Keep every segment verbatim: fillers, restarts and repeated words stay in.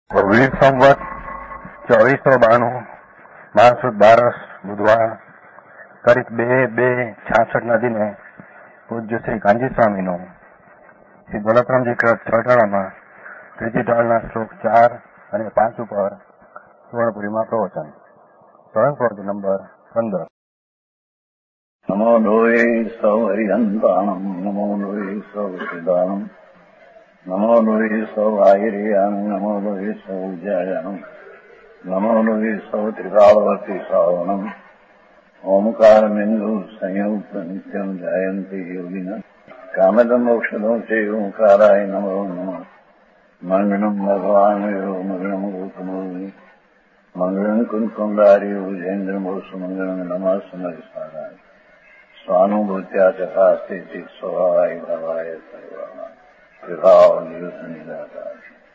વીસ સંવત ચોવીસો બાણું માસુદ બારસ બુધવાર તારીખ બે બે છાસઠના દિને પૂજ્ય શ્રી કાંજી સ્વામીનું શ્રી દોલતરામજી કૃત છઠાણામાં ત્રીજી ઢાળના શ્લોક ચાર અને પાંચ ઉપર સુવર્ણપુરીમાં પ્રવચન. સ્વયં પ્રવચન નંબર પંદર. નમો લોહે સૌ હરિહંતાણમ, નમો લોહે સૌ સિદાનમ, નમો લોહે સૌ આયર્યાનમ, નમો લોહે સૌ ઉજ્જાયાનમ, નમો લોહે સૌ ત્રિકાળવતી શ્રાવણમ, ઓમકાર બિંદુ સંયુક્ત નિત્યમ જાયંતી યોગિન કામદમ મોક્ષદો છે ઓંકારાય નમો નમઃ. મંગળમ ભગવાન મંગળમ ગૌતમોની મંગળમ કુંકુંડારી ઉજેન્દ્રમોષ મંગળમ નમઃ સમરિસારાય સ્વાનુભૂત્યા ચકાસ્તે સ્વભાવાય ભવાય સર્વાના વિભાવ નિયુત નિરાકાર.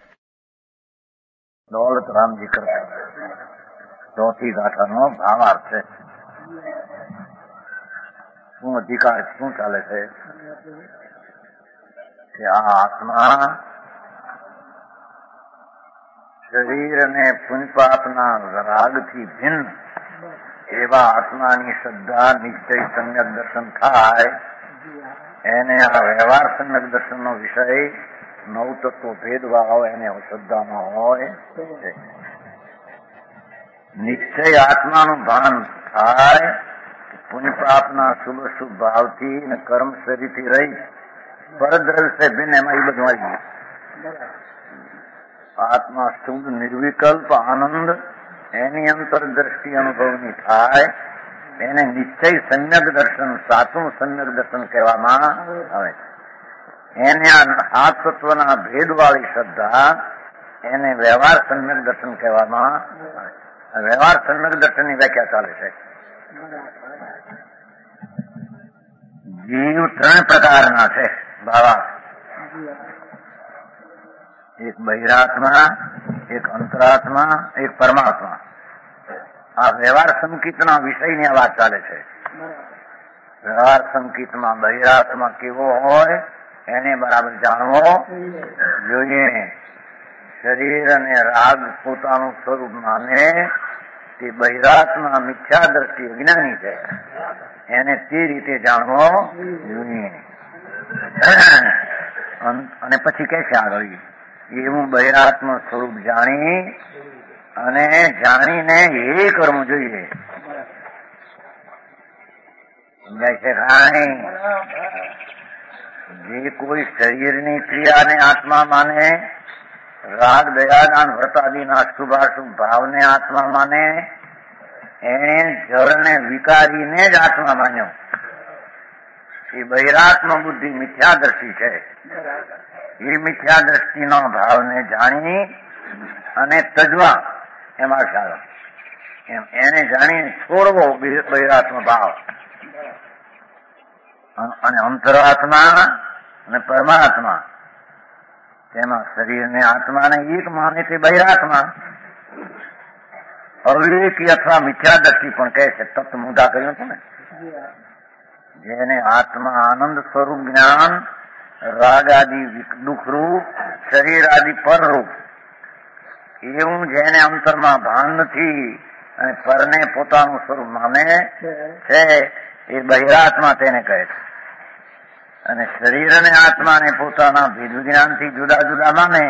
દોલતરામજી કરતા ચોથી ગાથાનો ભાવાર્થ છે. શું અધિકાર શું ચાલે છે કે આ આત્મા શરીર અને પુણ્યપાપના રાગથી ભિન્ન એવા આત્માની શ્રદ્ધા નિશ્ચય સમ્યક દર્શન થાય એને આ વ્યવહાર સમ્યક દર્શનનો વિષય નવ તત્વો ભેદભાવ એને શ્રદ્ધામાં હોય. નિશ્ચય આત્માનું ભાન થાય પુણ્યપાપના શુભ શુભ ભાવથી અને કર્મ શરીરથી રહી પરદ્રવ્ય ભિન્ન એમાં એ બધું આવી ગયું. આત્મા શુદ્ધ નિર્વિકલ્પ આનંદ એની અંતર દ્રષ્ટિ અનુભવની થાય એને નિશ્ચય સમ્યક દર્શન સાચું સમ્યક દર્શન કહેવામાં આવે. એને આ તત્વના ભેદવાળી શ્રદ્ધા એને વ્યવહાર સમ્યક દર્શન કહેવામાં આવે. વ્યવહાર સમ્યક દર્શનની વ્યાખ્યા ચાલે છે. જીવ ત્રણ પ્રકારના છે ભાવાર્થ. એક બહિરાત્મા, એક અંતરાત્મા, એક પરમાત્મા. આ વ્યવહાર સંકિતના વિષયની આ વાત ચાલે છે. વ્યવહાર સંકિતમાં બહિરાત્મા કેવો હોય એને બરાબર જાણવો જોઈએ. શરીર અને રાગ પોતાનું સ્વરૂપ માને તે બહિરાત્મા મિથ્યા દ્રષ્ટિ અજ્ઞાની છે એને તે રીતે જાણવો જોઈએ. અને પછી કે છે આગળ એવું બહિરાત્મ સ્વરૂપ જાણી અને જાણીને એ કરવું જોઈએ. સમજાય છે કાંઈ? જે કોઈ શરીરની ક્રિયાને આત્મા માને, રાગ દયાદાન વ્રતાદિના શુભાશુભ ભાવને આત્મા માને, એને જળને વિકારીને જ આત્મા માન્યો. એ બહિરાત્મ બુદ્ધિ મિથ્યા દ્રષ્ટિ છે. એ મિથ્યા દ્રષ્ટિના ભાવને જાણી અને તજવા એમાં ખ્યાલ એમ એને જાણીને છોડવો બહિરાત્મ ભાવ. અને અંતરાત્મા અને પરમાત્મા તેમાં શરીરને આત્માને એક માને તે બહિરાત્મા અવિવેકી અથવા મિથ્યા દ્રષ્ટિ પણ કહે છે. તત્વ મુદ્દા કર્યું હતું ને, જેને આત્મા આનંદ સ્વરૂપ જ્ઞાન, રાગ આદિ દુઃખરૂપ, શરીર આદિ પરરૂપ, એવું જેને અંતરમાં ભાન નથી અને પરને પોતાનું સ્વરૂપ માને છે એ બહિરાત્મા તેને કહે છે. અને શરીર અને આત્માને પોતાના ભેદ જ્ઞાનથી જુદા જુદા માને,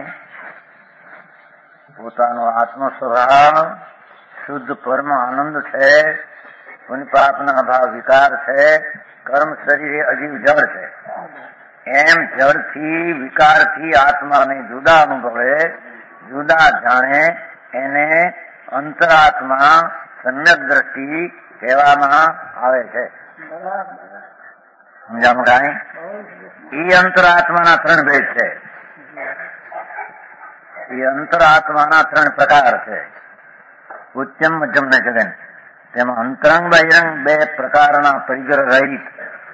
પોતાનો આત્મ સ્વભાવ શુદ્ધ પરમ આનંદ છે, પુણ્યપાપના ભાવ વિકાર છે, કર્મ શરીરે અજીવ જળ છે, એમ જળથી વિકારથી આત્માને જુદા અનુભવે, જુદા જાણે એને અંતરાત્મા સમ્યક દ્રષ્ટિ કહેવામાં આવે છે. સમજામાં કાંઈ? એ અંતરાત્માના ત્રણ ભેદ છે. એ અંતરાત્માના ત્રણ પ્રકાર છે, ઉચ્ચમ મધ્યમ ને જગન. તેમાં અંતરંગ બહિરંગ બે પ્રકારના પરિગ્રહ રહિત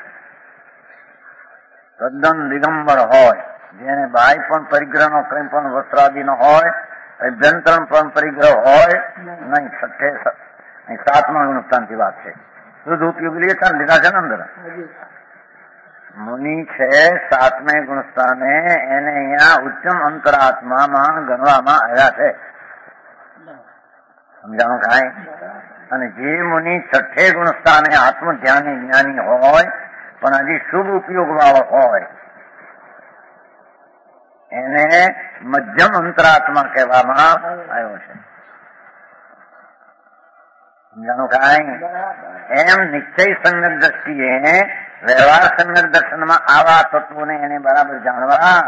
તદ્દન દિગંબર હોય, જેને બાહ્ય પણ પરિગ્રહનો કંઈ પણ વસ્ત્રાદિનો હોય, અભ્યંતર પણ પરિગ્રહ હોય નહીં. છઠ્ઠે સાતમા નુકસાનથી વાત છે. શુદ્ધ ઉપયોગી લીધા છે ને અંદર મુનિ છે સાતમે ગુણસ્થાને એને અહીંયા ઉચ્ચમ અંતરાત્મામાં ગણવામાં આવ્યા છે. સમજાણું કાંઈ? અને જે મુનિ છઠ્ઠે ગુણસ્થાને આત્મ ધ્યાની જ્ઞાની હોય પણ હજી શુભ ઉપયોગ વાળો હોય એને મધ્યમ અંતરાત્મા કહેવામાં આવ્યો છે. સમજાણું કાંઈ? એમ નિશ્ચય સમ્યક દ્રષ્ટિએ વ્યવહાર સમ્યક દર્શનમાં આવા તત્વોને એને બરાબર જાણવા.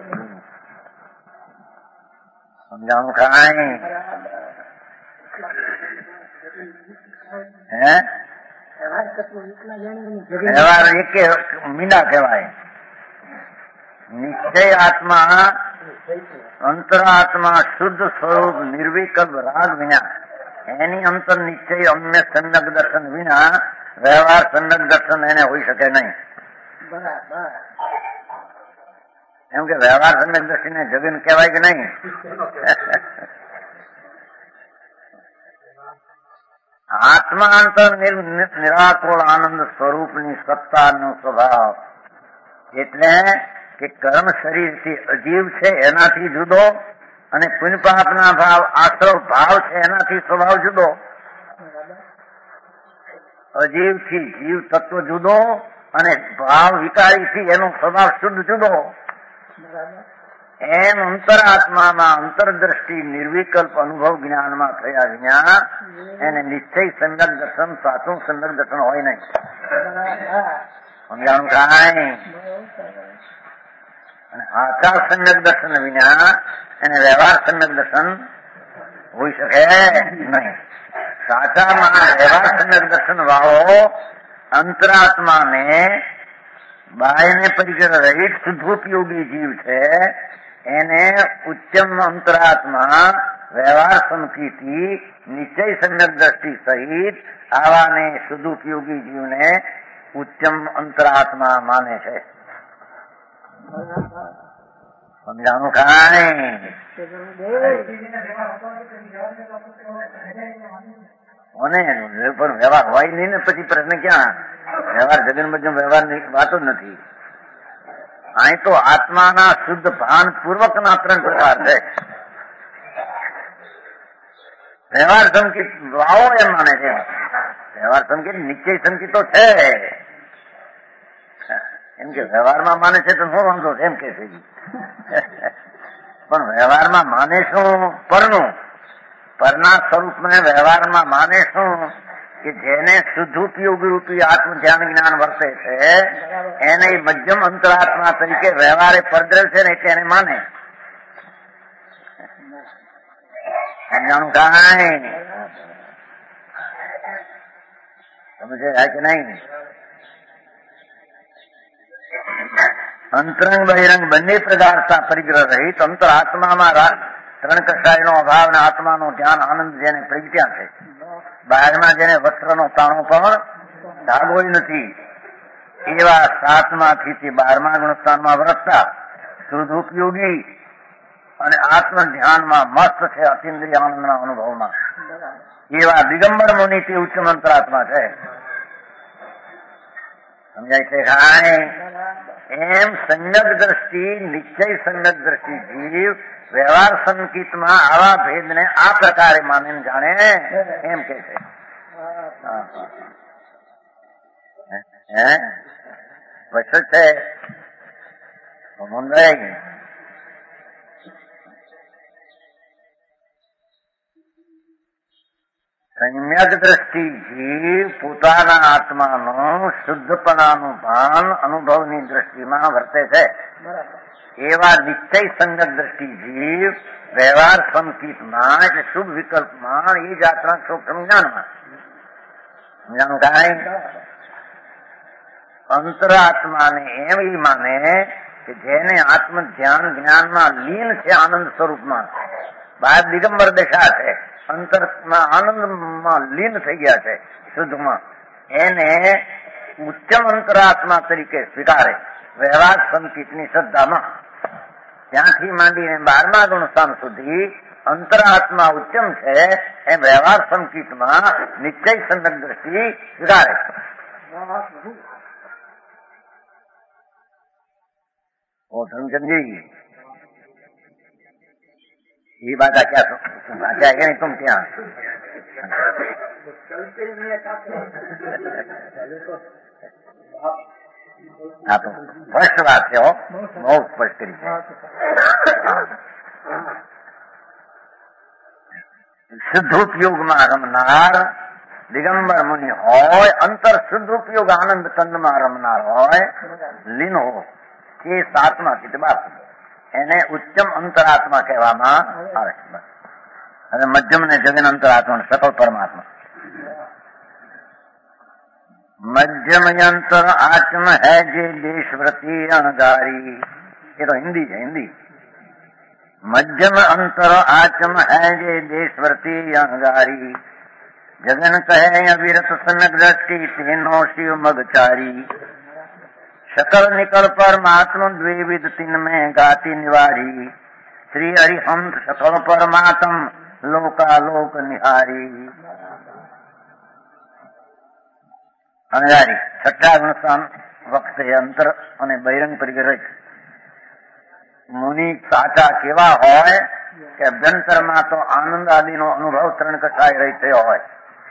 સમજાણું કાંઈ? હે વ્યવહાર એકે મીંડા કહેવાય. નિશ્ચય આત્મા અંતરાત્મા શુદ્ધ સ્વરૂપ નિર્વિકલ્પ રાગ વિના એની અંતર નિશ્ચય અન્ય સમ્યક દર્શન વિના વ્યવહાર સમ્યક દર્શન એને હોઈ શકે નહીં. એમ કે વ્યવહાર સમ્યક દ્રષ્ટિને જગન કહેવાય કે નહીં? આત્મા અંતર નિરાકુળ આનંદ સ્વરૂપની સત્તાનો સ્વભાવ એટલે કે કર્મ શરીરથી અજીવ છે એનાથી જુદો અને પુણ્યપાપના ભાવ આશ્રવ ભાવ છે એનાથી સ્વભાવ જુદો. અજીવથી જીવ તત્વ જુદો અને ભાવ વિકારીથી એનો સ્વભાવ શુદ્ધ જુદો. એમ અંતરાત્મામાં અંતરદ્રષ્ટિ નિર્વિકલ્પ અનુભવ જ્ઞાનમાં થયા વિના એને નિશ્ચય સમ્યક દર્શન સાચું સમ્યક દર્શન હોય નહીં. સમજાણું કાંઈ? અને આચાર સમ્યક દર્શન વિના એને વ્યવહાર સમ્યક દર્શન હોઈ શકે નહીં. સાચામાં વ્યવહાર સમ્યક દર્શન વાળો અંતરાત્માને બાહ્યને પરિકર રહિત શુદ્ધોપયોગી જીવ છે એને ઉચ્ચમ અંતરાત્મા વ્યવહાર સંકિતિ નિશ્ચય સમ્યક દ્રષ્ટિ સહિત આવાને શુદ્ધોપયોગી જીવને ઉચ્ચમ અંતરાત્મા માને છે. સમજાણું કાંઈ? અને પણ વ્યવહાર હોય નહીં ને પછી પ્રશ્ન ક્યાં? વ્યવહાર જગન બધું વ્યવહારની વાતો જ નથી. અહીં તો આત્માના શુદ્ધ ભાન પૂર્વકના ત્રણ પ્રકાર છે. વ્યવહાર સંકેત વાવો એમ માને છે. વ્યવહાર સંકેત નિશ્ચય સંકેતો છે એમ કે વ્યવહારમાં માને છે તો શું વાંધો છે એમ કે છે. પણ વ્યવહારમાં માને શું? પરનું પરના સ્વરૂપમાં વ્યવહારમાં માને શું? કે જેને શુદ્ધોપયોગી રૂપી આત્મ ધ્યાન જ્ઞાન વર્તે છે એને મધ્યમ અંતરાત્મા તરીકે વ્યવહારે પરદ્રવ છે ને એટલે એને માને. સમજાણું કાંઈ? સમજે કે નહીં? અંતરંગ બહિરંગ બંને પ્રકારના પરિગ્રહ રહિત અંતર આત્મામાં ત્રણ કક્ષાયનો અભાવ ને આત્માનું ધ્યાન આનંદ જેને પ્રગટ્યા છે. બહારમાં જેને વસ્ત્રનો તાણો પણ ધાગો નથી એવા સાતમાંથી તે બારમા ગુણસ્થાનમાં વર્તતા શુદ્ધોપયોગી અને આત્મ ધ્યાનમાં મસ્ત છે અતિન્દ્રિય આનંદના અનુભવમાં એવા દિગંબર મુનિ તે ઉચ્ચ મંત્રાત્મા છે. સમજાય છે કાંઈ? એમ સમ્યક દ્રષ્ટિ નિશ્ચય સમ્યક દ્રષ્ટિ જીવ વ્યવહાર સંકિતમાં આવા ભેદને આ પ્રકારે માનીને જાણે એમ કે છે. હે પછી છે મંગાઈ સમ્યક દ્રષ્ટિ જીવ પોતાના આત્માનું શુદ્ધપણાનું ભાન અનુભવની દ્રષ્ટિમાં વર્તે છે. એવા નિશ્ચય સમ્યક દ્રષ્ટિ જીવ વ્યવહાર સંકિતમાં એટલે શુભ વિકલ્પમાં એ જાતના સૂક્ષ્મ જ્ઞાનમાં જ્ઞાન કાંઈ અંતરાત્માને એમ એ માને કે જેને આત્મ ધ્યાન જ્ઞાનમાં લીન છે આનંદ સ્વરૂપમાં બહાર દિગંબર દશા છે અંતરમાં આનંદમાં લીન થઈ ગયા છે શુદ્ધમાં એને ઉચ્ચમ અંતરાત્મા તરીકે સ્વીકારે વ્યવહાર સંકિતની શ્રદ્ધામાં. ત્યાંથી માંડીને બારમા ગુણસ્થાન સુધી અંતરાત્મા ઉચ્ચમ છે એ વ્યવહાર સંકિતમાં નિશ્ચય સંગત દ્રષ્ટિ સ્વીકારે. वो धर्मचंद जी ये बात क्या तुम आके आएगा नहीं तुम क्या आप स्पष्ट बात से हो बहुत स्पष्ट तरीके શુદ્ધ ઉપયોગમાં રમનાર દિગંબર મુનિ હોય, અંતર શુદ્ધ ઉપયોગ આનંદ કંદમાં રમનાર હોય, લીન હો એ સાતમા ચિત્તબાપ એને ઉચ્ચમ અંતરાત્મા કહેવામાં આવે છે. અને મધ્યમ ને જગન અંતરાત્મા સકલ પરમાત્મા. મધ્યમ અંતર આત્મ હૈ જે દેશવ્રતિ અણગારી. એ તો હિન્દી છે, હિન્દી. મધ્યમ અંતર આચમ હૈ જે દેશવ્રતિ અણગારી. જગન કહે અવિરત સનક દ્રષ્ટિ તેનો શિવ મગચારી. શકલ નિકલ પરમાત્મ દ્વિવિધ તિન में ગાતી નિવારી. શ્રી હરિહંસ શકલ પરમાત્મ લોકાલોક નિહારી. અણગારી છઠ્ઠા ગુણસ્થાન વખતે અંતર અને બહિરંગ પરિગ્રહ. મુનિ સાચા કેવા હોય કે અભ્યંતરમાં તો આનંદ આદિનો અનુભવ ત્રણ કસાય રહી થયો હોય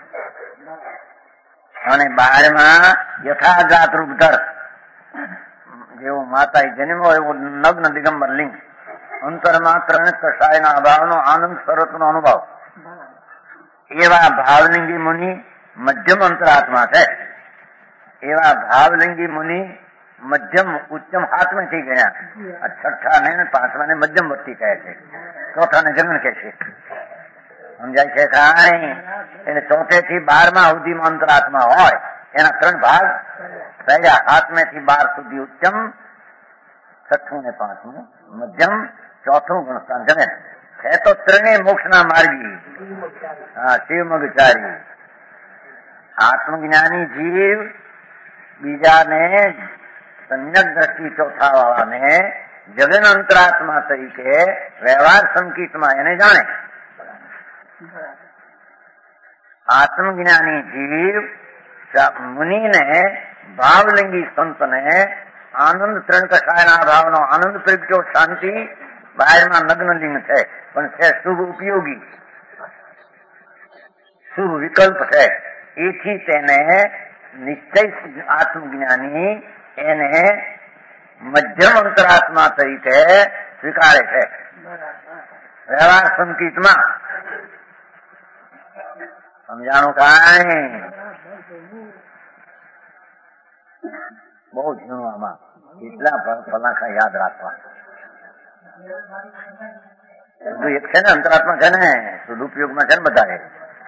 અને બહારમાં યથાજાત રૂપ ધર જેવો માતા જન્મ હોય એવો નગ્ન દિગંબર લિંગ. અંતરમાં ત્રણ કસાયના અભાવનો આનંદ સર્વત્વનો અનુભવ. એવા ભાવલિંગી મુનિ મધ્યમ અંતરાત્મા છે. એવા ભાવલિંગી મુનિ મધ્યમ ઉચ્ચમ હાથમાંથી ગયા. છઠ્ઠા ને પાંચમા ને મધ્યમ વર્તી કહે છે, ચોથા ને જન્મ કહે છે. સમજાય છે કાંઈ? એટલે ચોથે થી બારમા સુધીમાં અંતરાત્મા હોય એના ત્રણ ભાગ. પહેલા હાથમેથી બાર સુધી ઉચ્ચમ, છઠ્ઠું ને પાંચમું મધ્યમ, ચોથું ગુણસ્થાન જમે છે. તો ત્રણેય મોક્ષના માર્ગી. હા, શિવ મગચારી. આત્મજ્ઞાની જીવ બીજાને સંયક દ્રષ્ટિ ચોથા વાળાને જગન અંતરાત્મા તરીકે વ્યવહાર સંકેતમાં એને જાણે. આત્મજ્ઞાની જીવ મુનિને ભાવલિંગી સંતને આનંદ ત્રણ કસાયના ભાવનો આનંદ પ્રગટ્યો, શાંતિ. બહારમાં નગ્ન લિંગ છે પણ છે શુભ ઉપયોગી, શુભ વિકલ્પ છે. એથી તેને નિશ્ચય આત્મજ્ઞાની એને મધ્યમ અંતરાત્મા તરીકે સ્વીકારે છે. વ્યવહાર સંકેતમાં સમજાણું કાંઈ? બહુ ઝીણું આમાં કેટલા પલાખા યાદ રાખવા. બધું એક છે ને, અંતરાત્મા છે ને, સદુપયોગમાં છે ને બધા.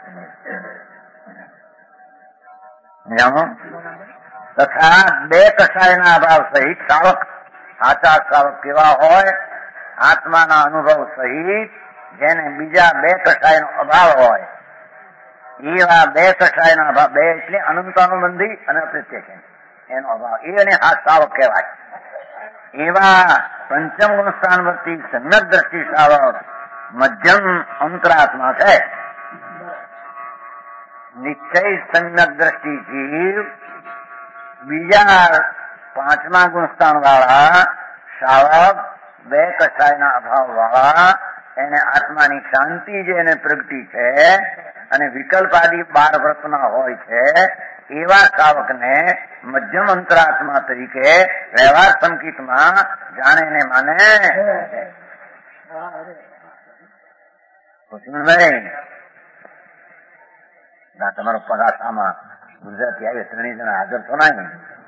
તથા બે કસાયના અભાવ સહિત શ્રાવક, સાચા શ્રાવક કેવા હોય? આત્માના અનુભવ સહિત જેને બીજા બે કસાયનો અભાવ હોય એવા બે કસાયના અભાવ. બે એટલે અનંતાનુબંધી અને અપ્રત્યક્ષ એનો અભાવ. એ અને આ શ્રાવક કહેવાય. એવા પંચમ ગુણસ્થાન વર્તી સમ્યક દ્રષ્ટિ શ્રાવક મધ્યમ અંતરાત્મા છે. નિશ્ચય સમ્યક દ્રષ્ટિ જીવ બીજા પાંચમા ગુણસ્થાન વાળા શ્રાવક બે કસાયના અભાવ વાળા એને આત્માની શાંતિ જે એને પ્રગટી છે અને વિકલ્પ આદિ બાર વ્રતના હોય છે એવા શ્રાવકને મધ્યમ અંતરાત્મા તરીકે વ્યવહાર સંકેતમાં જાણે ને માને. ના તમારો પગાસામાં ગુજરાતી આવે ત્રણેય જણા હાજર તો ના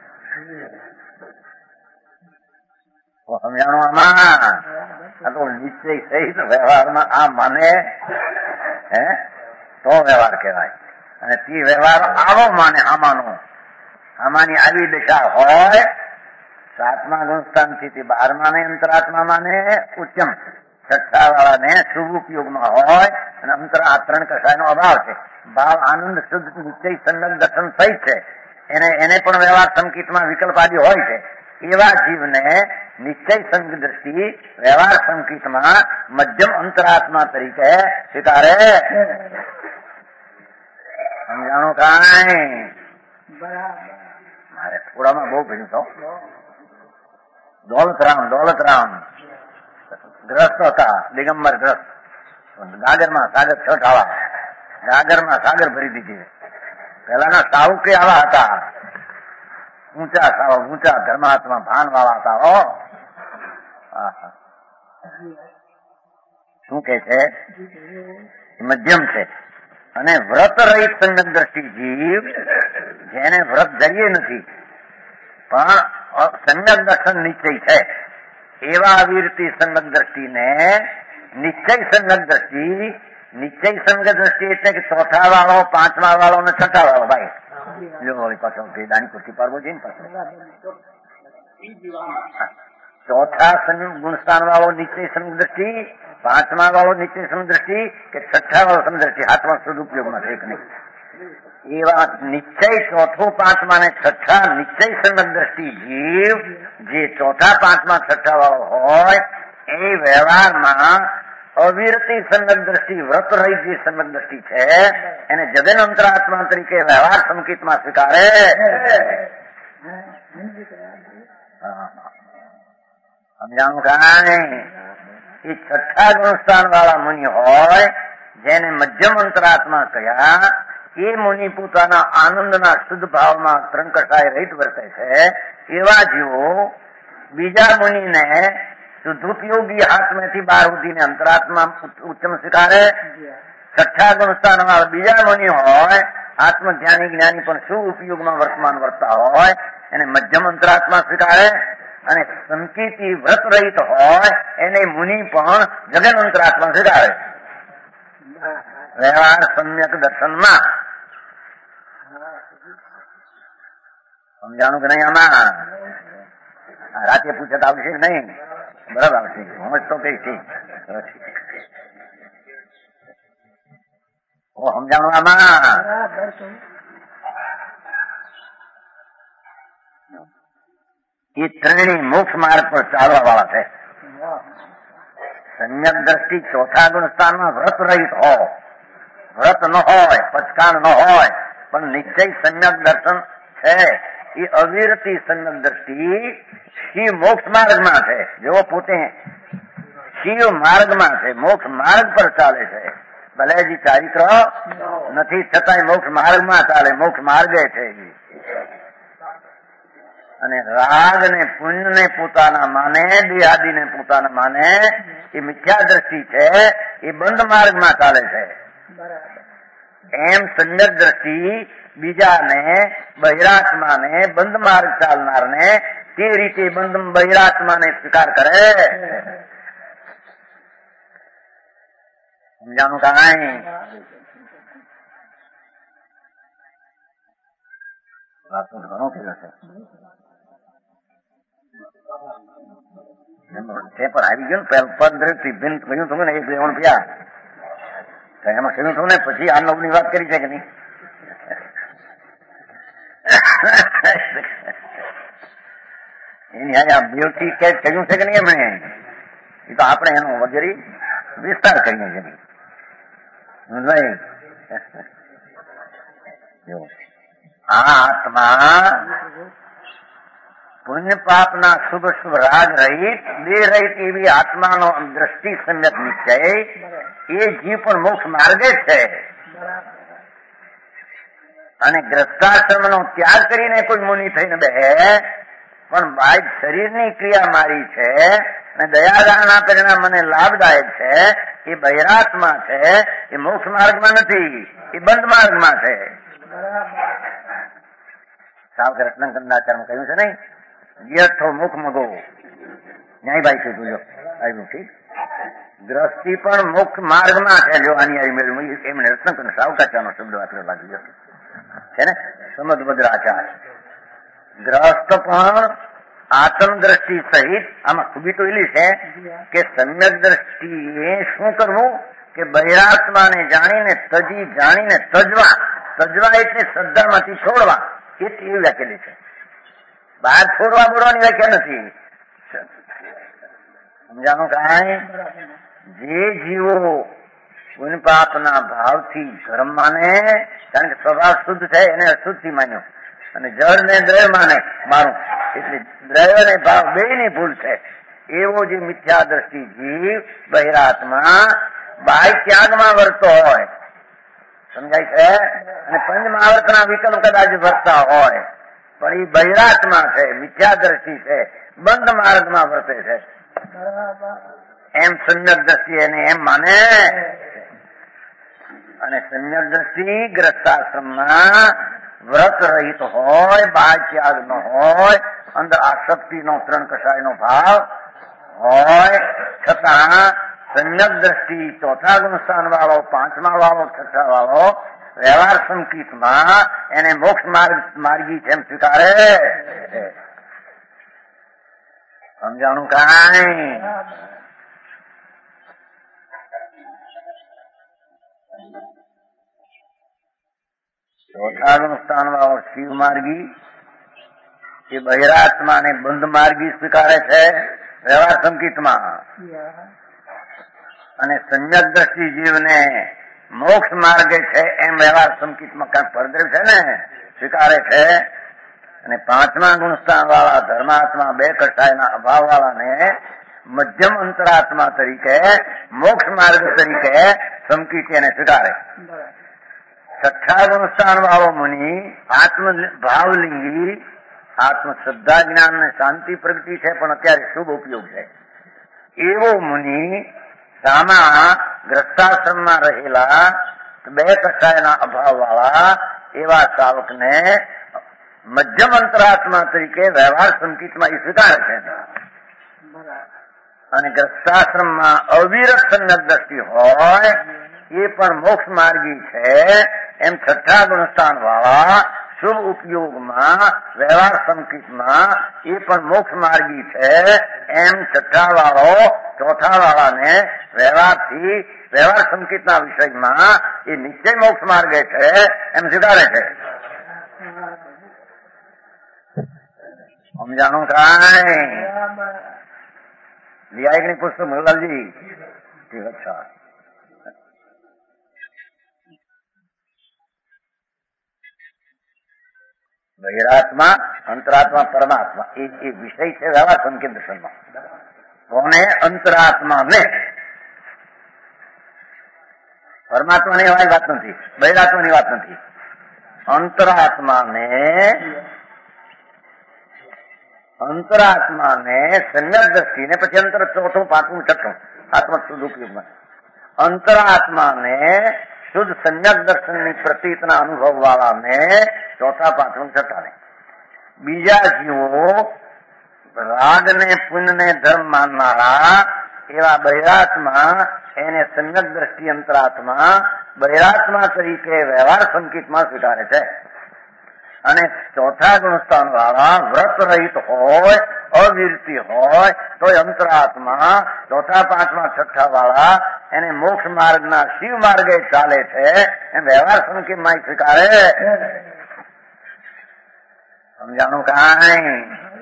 સમજાણું આમાં. આ તો નિશ્ચય સહિત વ્યવહારમાં આ માને હે તો વ્યવહાર કહેવાય. અને તે વ્યવહાર આવો માને આમાનો. આમાની આવી દશા હોય સાતમા ગુણસ્થાનથી તે બારમા ને અંતરાત્મા માને ઉચ્ચમ, છઠ્ઠા વાળાને શુભ ઉપયોગમાં હોય અને અંતર આ ત્રણ કસાયનો અભાવ છે. ભાવ આનંદ શુદ્ધ નિશ્ચય સંલગ્ન દર્શન સહિત છે. એને એને પણ વ્યવહાર સંકેતમાં વિકલ્પ આદિ હોય છે. એવા જીવને નિશ્ચય સંગ દ્રષ્ટિ વ્યવહાર સંકેતમાં મધ્યમ અંતરાત્મા તરીકે સ્વીકારે. સમજાણું કાંઈ? મારે થોડામાં બહુ ભીડું છો. દોલતરામ દોલતરામ ગ્રસ્ત હતા, દિગંબર ગ્રસ્ત. ગાગરમાં સાગર છ ઠાવા, ગાગરમાં સાગર ભરી દીધી. પેલાના સાહુકે આવા હતા, ઊંચા સાવ ઊંચા ધર્માત્મા ભાન વાળા હતા. ઓ શું કે છે? મધ્યમ છે. અને વ્રત રહિત સંગત દ્રષ્ટિ જીવ, જેને વ્રત જઈએ નથી પણ સંગત દર્શન નિશ્ચય છે, એવા અવિરતી સંગત દ્રષ્ટિને નિશ્ચય સંગત દ્રષ્ટિ. નિશ્ચય સંગત દ્રષ્ટિ એટલે કે ચોથા વાળો, પાંચમા વાળો ને છઠ્ઠા વાળો. ભાઈ જો પાછો ભેદાની કુર્તી પાડવો જોઈએ ને પાછો. ચોથા ગુણસ્થાન વાળો નિશ્ચય સંગત દ્રષ્ટિ, પાંચમા વાળો નિશ્ચય સંગત દ્રષ્ટિ કે છઠ્ઠા વાળો સંગત દ્રષ્ટિ, હાથમાં સદુપયોગમાં છે કે નહીં. એવા નિશ્ચય ચોથું પાંચમા ને છઠ્ઠા નિશ્ચય સંગત દ્રષ્ટિ જીવ, જે ચોથા પાંચમા છઠ્ઠા વાળો હોય, એ વ્યવહારમાં અવિરતી સંગત દ્રષ્ટિ, વ્રત રહિત જે સંગત દ્રષ્ટિ છે, એને જગન અંતરાત્મા તરીકે વ્યવહાર સંકેતમાં સ્વીકારે. સમજાણું કાંઈ? એ છઠ્ઠા ગુણસ્થાન વાળા મુનિ હોય, જેને મધ્યમ અંતરાત્મા કહ્યા, એ મુનિ પોતાના આનંદના શુદ્ધ ભાવમાં ત્રંકસાય રહિત વર્તે છે. એવા જીવો બીજા મુનિને શુદ્ધોપયોગી હાથમાંથી બહાર ઉઠીને અંતરાત્મા ઉચ્ચમ સ્વીકારે. છઠ્ઠા ગુણસ્થાન વાળા બીજા મુનિ હોય, આત્મ ધ્યાની જ્ઞાની પણ શું ઉપયોગમાં વર્તમાન વર્તા હોય, એને મધ્યમ અંતરાત્મા સ્વીકારે. અને સંકેતી વ્રત રહિત હોય, એને મુનિ પણ જગન અંતરાત્મા સ્વીકારે. વ્યવહાર સમ્યક દર્શનમાં સમજાણું કે નહીં? આમાં રાતે પૂછે તો આવશે નહીં? બરાબર આવશે. હું જ તો કઈ છે સમજાણું આમાં? એ ત્રણેય મોક્ષ માર્ગ પર ચાલવા વાળા છે. સમ્યક દ્રષ્ટિ ચોથા ગુણસ્થાનમાં વ્રત રહિત હોય, વ્રત ન હોય, પચકાણ ન હોય, પણ નિશ્ચય સમ્યક દર્શન છે. એ અવિરતી સમ્યક દ્રષ્ટિ શિવ મોક્ષ માર્ગમાં છે. જેઓ પોતે શિવ માર્ગમાં છે, મોક્ષ માર્ગ પર ચાલે છે. ભલે હજી ચારિત્ર નથી છતાંય મોક્ષ માર્ગમાં ચાલે, મોક્ષ માર્ગે છે. અને રાગ ને પુણ્ય ને પોતાના માને, દેહાદી ને પોતાના માને, એ મિથ્યા દ્રષ્ટિ છે. એ બંધ માર્ગમાં ચાલે છે. એમ સંયત દ્રષ્ટિ બીજાને, બહિરાત્માને, બંધ માર્ગ ચાલનારને તે રીતે બંધ બહિરાત્માને સ્વીકાર કરે. સમજાનું કાંઈ? વાતો ઘણો થયો છે તે પણ આવી ગયું ને પદ્ધતિ ભિન્ન કહ્યું હતું ને, એક લેવણ પ્યા એમાં કહ્યું હતું ને, પછી આ નવની વાત કરી છે કે નહીં? એની આ બ્યુટી કે કહ્યું છે કે નહીં એમણે? એ તો આપણે એનો વગેરે વિસ્તાર કરીએ છીએ. આ આત્મા પુણ્ય પાપના શુભ શુભ રાગ રહિત, દેહ રહિત એવી આત્માનો દ્રષ્ટિ સમ્યક નિશ્ચય, એ જીવ પણ મોક્ષ માર્ગે છે. અને ગ્રસ્તાશ્રમનો ત્યાગ કરીને કોઈ મુનિ થઈને બે, પણ બાહ્ય શરીરની ક્રિયા મારી છે અને દયાદાનના પરિણામ મને લાભદાયક છે, એ બહિરાત્મા છે. એ મોક્ષ માર્ગમાં નથી, એ બંધ માર્ગમાં છે. સાવક રત્નકંદાચાર્ય કહ્યું છે નહીં, વ્યર્થો મુખ મગો ન્યાયભાઈ છે. જોજો આવ્યું ઠીક. દ્રષ્ટિ પણ મુખ માર્ગમાં છે. જો આની આવી મેળવી એમને રત્નકંદ સાવકાચાર્યનો શબ્દ વાપર્યો લાગ્યો છે ને, સમદભદ્રાચાર. ગ્રસ્ત પણ આત્મ દ્રષ્ટિ સહિત, આમાં ખૂબી તો એલી છે કે સમ્યક દ્રષ્ટિએ શું કરવું કે બહિરાત્માને જાણીને તજી, જાણીને તજવા. તજવા એટલે શ્રદ્ધામાંથી છોડવા, એટલી વ્યાખ્યાલી છે. બહાર છોડવા બોલવાની વ્યાખ્યા નથી. સમજાનું કાંઈ? જે જીવો પુણ્ય પાપના ભાવથી ધર્મ માને, કારણ કે સ્વભાવ શુદ્ધ છે, એને અશુદ્ધથી માન્યો. અને જળ ને દ્રવ્ય માને મારું, એટલે દ્રવ્ય ને ભાવ બે ની ભૂલ છે. એવો જે મિથ્યા દ્રષ્ટિ જીવ બહિરાત્મા બાહ્ય ત્યાગમાં વર્તો હોય, સમજાય છે, અને પંચ મહાવર્તના વિકલ્પ કદાચ વર્તતા હોય, પણ એ બહિરાત્મા છે, મિથ્યા દ્રષ્ટિ છે, બંધ માર્ગમાં વર્તે છે. એમ સમ્યક દ્રષ્ટિ એને એમ માને. અને સમ્યક દ્રષ્ટિ ગ્રસ્તાશ્રમમાં વ્રત રહિત હોય, બાહ્ય ત્યાગ નો હોય, અંદર આસક્તિ નો ત્રણ કષાય નો ભાવ હોય, છતાં સમ્યક દ્રષ્ટિ ચોથા ગુણસ્થાન વાળો, પાંચમા વાળો, છઠ્ઠા વાળો વ્યવહાર સંકિતમાં એને મોક્ષ માર્ગ માર્ગી છે એમ સ્વીકારે. સમજાણું કાંઈ? ચોથા ગુણસ્થાન વાળો શિવ માર્ગી એ બહિરાત્માને બંધ માર્ગી સ્વીકારે છે વ્યવહાર સંકિતમાં, અને સમ્યક દ્રષ્ટિ જીવને મોક્ષ માર્ગે છે એમ વ્યવહાર સંકિતમાં કાંઈક પરદેવ છે ને સ્વીકારે છે. અને પાંચમા ગુણસ્થાન વાળા ધર્માત્મા બે કક્ષાયના અભાવ વાળાને મધ્યમ અંતરાત્મા તરીકે મોક્ષ માર્ગ તરીકે સંકિત એને સ્વીકારે. છઠ્ઠા ગુણસ્થાન વાળો મુનિ આત્મ ભાવલિંગી, આત્મ શ્રદ્ધા જ્ઞાન ને શાંતિ પ્રગતિ છે પણ અત્યારે શુભ ઉપયોગ છે એવો મુનિ સામા ગ્રસ્તાશ્રમમાં રહેલા બે કક્ષાયના અભાવ વાળા એવા સાવકને મધ્યમ અંતરાત્મા તરીકે વ્યવહાર સંકિતમાં એ સ્વીકારે છે. અને ગ્રસ્તાશ્રમમાં અવિરત સમ્યક દ્રષ્ટિ હોય એ પણ મોક્ષ માર્ગી છે એમ છઠ્ઠા ગુણસ્થાન વાળા શુભ ઉપયોગમાં વ્યવહાર સંકિતમાં એ પણ મોક્ષ માર્ગી છે એમ છઠ્ઠા વાળો ચોથા વાળાને વ્યવહારથી વ્યવહાર સંકિતના વિષયમાં એ નિશ્ચય મોક્ષ માર્ગે છે એમ સ્વીકારે છે. સમજાણું કાંઈ? લિયાયકની પુસ્તક મૃગલાલજી ઠીક. અચ્છા, બહિરાત્મા, અંતરાત્મા, પરમાત્મા એ એ વિષય છે વ્યવહાર સંકેત દર્શનમાં. કોને? અંતરાત્માને. પરમાત્માની વાત નથી, બહિરાત્માની વાત નથી. અંતરાત્માને અંતરાત્માને સમ્યક દ્રષ્ટિને પછી અંતર ચોથું પાંચમું છઠ્ઠું આત્મ શુદ્ધ ઉપયોગમાં અંતરાત્માને શુદ્ધ સમ્યક દર્શનની પ્રતીતના અનુભવ વાળાને ચોથા પાંચમું છઠ્ઠાને, બીજા જીવો રાગને પુણ્યને ધર્મ માનનારા એવા બહિરાત્મા એને સમ્યક દ્રષ્ટિ અંતરાત્મા બહિરાત્મા તરીકે વ્યવહાર સંકિતમાં સ્વીકારે છે. અને ચોથા ગુણસ્થાન વાળા વ્રત રહિત હોય, અવિરતિ હોય તો અંતરાત્મા ચોથા પાંચમા છઠ્ઠા વાળા એને મોક્ષ માર્ગના શિવ માર્ગે ચાલે છે એમ વ્યવહાર સંકિતમાં સ્વીકારે. સમજાણું કાંઈ?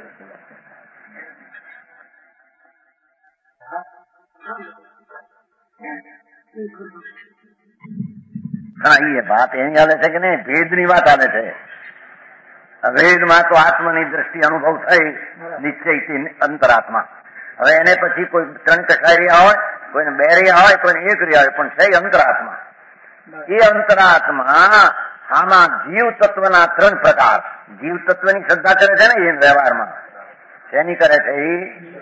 હા, એ વાત એની આવે છે કે નહીં, ભેદની વાત આવે છે. વેદમાં તો આત્માની દ્રષ્ટિ અનુભવ થઈ નિશ્ચયથી અંતરાત્મા. હવે એને પછી કોઈ ત્રણ કસાય રહ્યા હોય, કોઈને બે રહ્યા હોય, કોઈને એક રહ્યા હોય, પણ છે અંતરાત્મા. એ અંતરાત્મા આમાં જીવ તત્વના ત્રણ પ્રકાર. જીવ તત્વની શ્રદ્ધા કરે છે ને એ વ્યવહારમાં શેની કરે છે? એ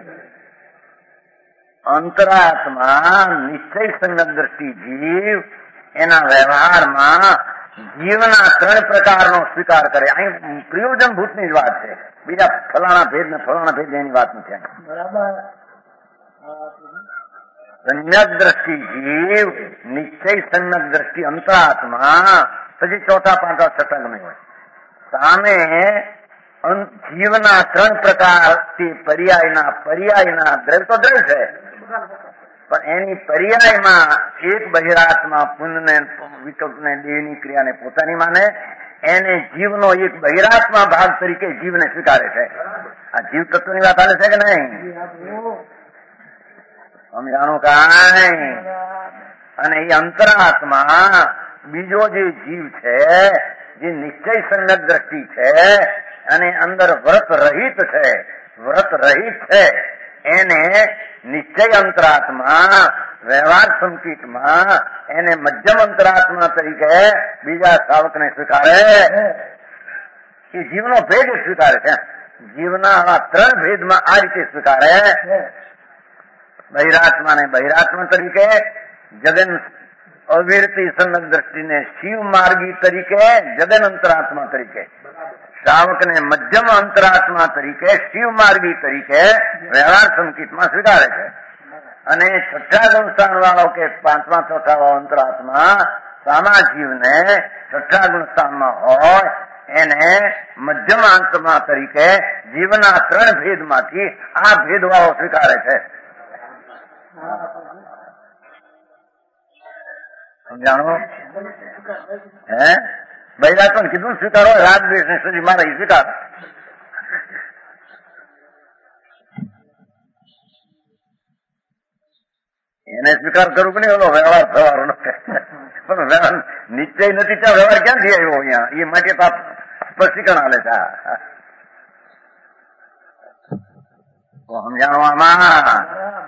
અંતરાત્મા નિશ્ચય સંગત દ્રષ્ટિ જીવ એના વ્યવહારમાં જીવના ત્રણ પ્રકારનો સ્વીકાર કરે. અહીં પ્રયોજન ભૂતની જ વાત છે, બીજા ફલાણા ભેદ ને ફલાણા ભેદ એની વાત નથી. સંજ્ઞક દ્રષ્ટિ જીવ, નિશ્ચય સંજ્ઞક દ્રષ્ટિ અંતરાત્મા, પછી ચોથા પાંચમા છઠ્ઠા ગમે હોય સામે જીવના ત્રણ પ્રકારથી પર્યાયના પર્યાયના દ્રવ્ય તો દ્રવ્ય છે પણ એની પર્યાયમાં એક બહિરાત્મા પુણ્યને વિકલ્પને દેહની ક્રિયાને પોતાની માને, એને જીવનો એક બહિરાત્મા ભાગ તરીકે જીવને સ્વીકારે છે. આ જીવ તત્વની વાત આવે છે કે નહીં? સમજાણું કાંઈ? અને એ અંતરાત્મા બીજો જે જીવ છે જે નિશ્ચય સંગત દ્રષ્ટિ છે અને અંદર વ્રત રહિત છે, વ્રત રહિત છે એને નિશ્ચય અંતરાત્મા, વ્યવહાર સંકિતમાં એને મધ્યમ અંતરાત્મા તરીકે બીજા શાવકને સ્વીકારે. એ જીવનો ભેદ સ્વીકારે છે. જીવના આવા ત્રણ ભેદમાં આ રીતે સ્વીકારે. બહિરાત્માને બહિરાત્મા તરીકે, જગન અવિરતી સંગત દ્રષ્ટિને શિવ માર્ગી તરીકે, જગન અંતરાત્મા તરીકે, શાવકને મધ્યમ અંતરાત્મા તરીકે, શિવ માર્ગી તરીકે વ્યવહાર સંકિતમાં સ્વીકારે છે. અને છઠ્ઠા ગુણસ્થાન વાળો કે પાંચમા ચોથા વાળો અંતરાત્મા સામા જીવને છઠ્ઠા ગુણસ્થાનમાં હોય એને મધ્યમ આત્મા તરીકે જીવના ત્રણ ભેદમાંથી આ ભેદવાળો સ્વીકારે છે. સમજાણો? હે બૈરાત્મા કીધું સ્વીકારો, રાગદ્વેષ ને સુધી મારે સ્વીકાર. એને સ્વીકાર કરવું કે નહીં, ઓલો વ્યવહાર થવાનો પણ વ્યવહાર નિશ્ચય નથી ત્યાં વ્યવહાર ક્યાંથી આવ્યો અહીંયા? એ માટે તો સ્પષ્ટીકરણ હાલે છે. સમજાણો? આમાં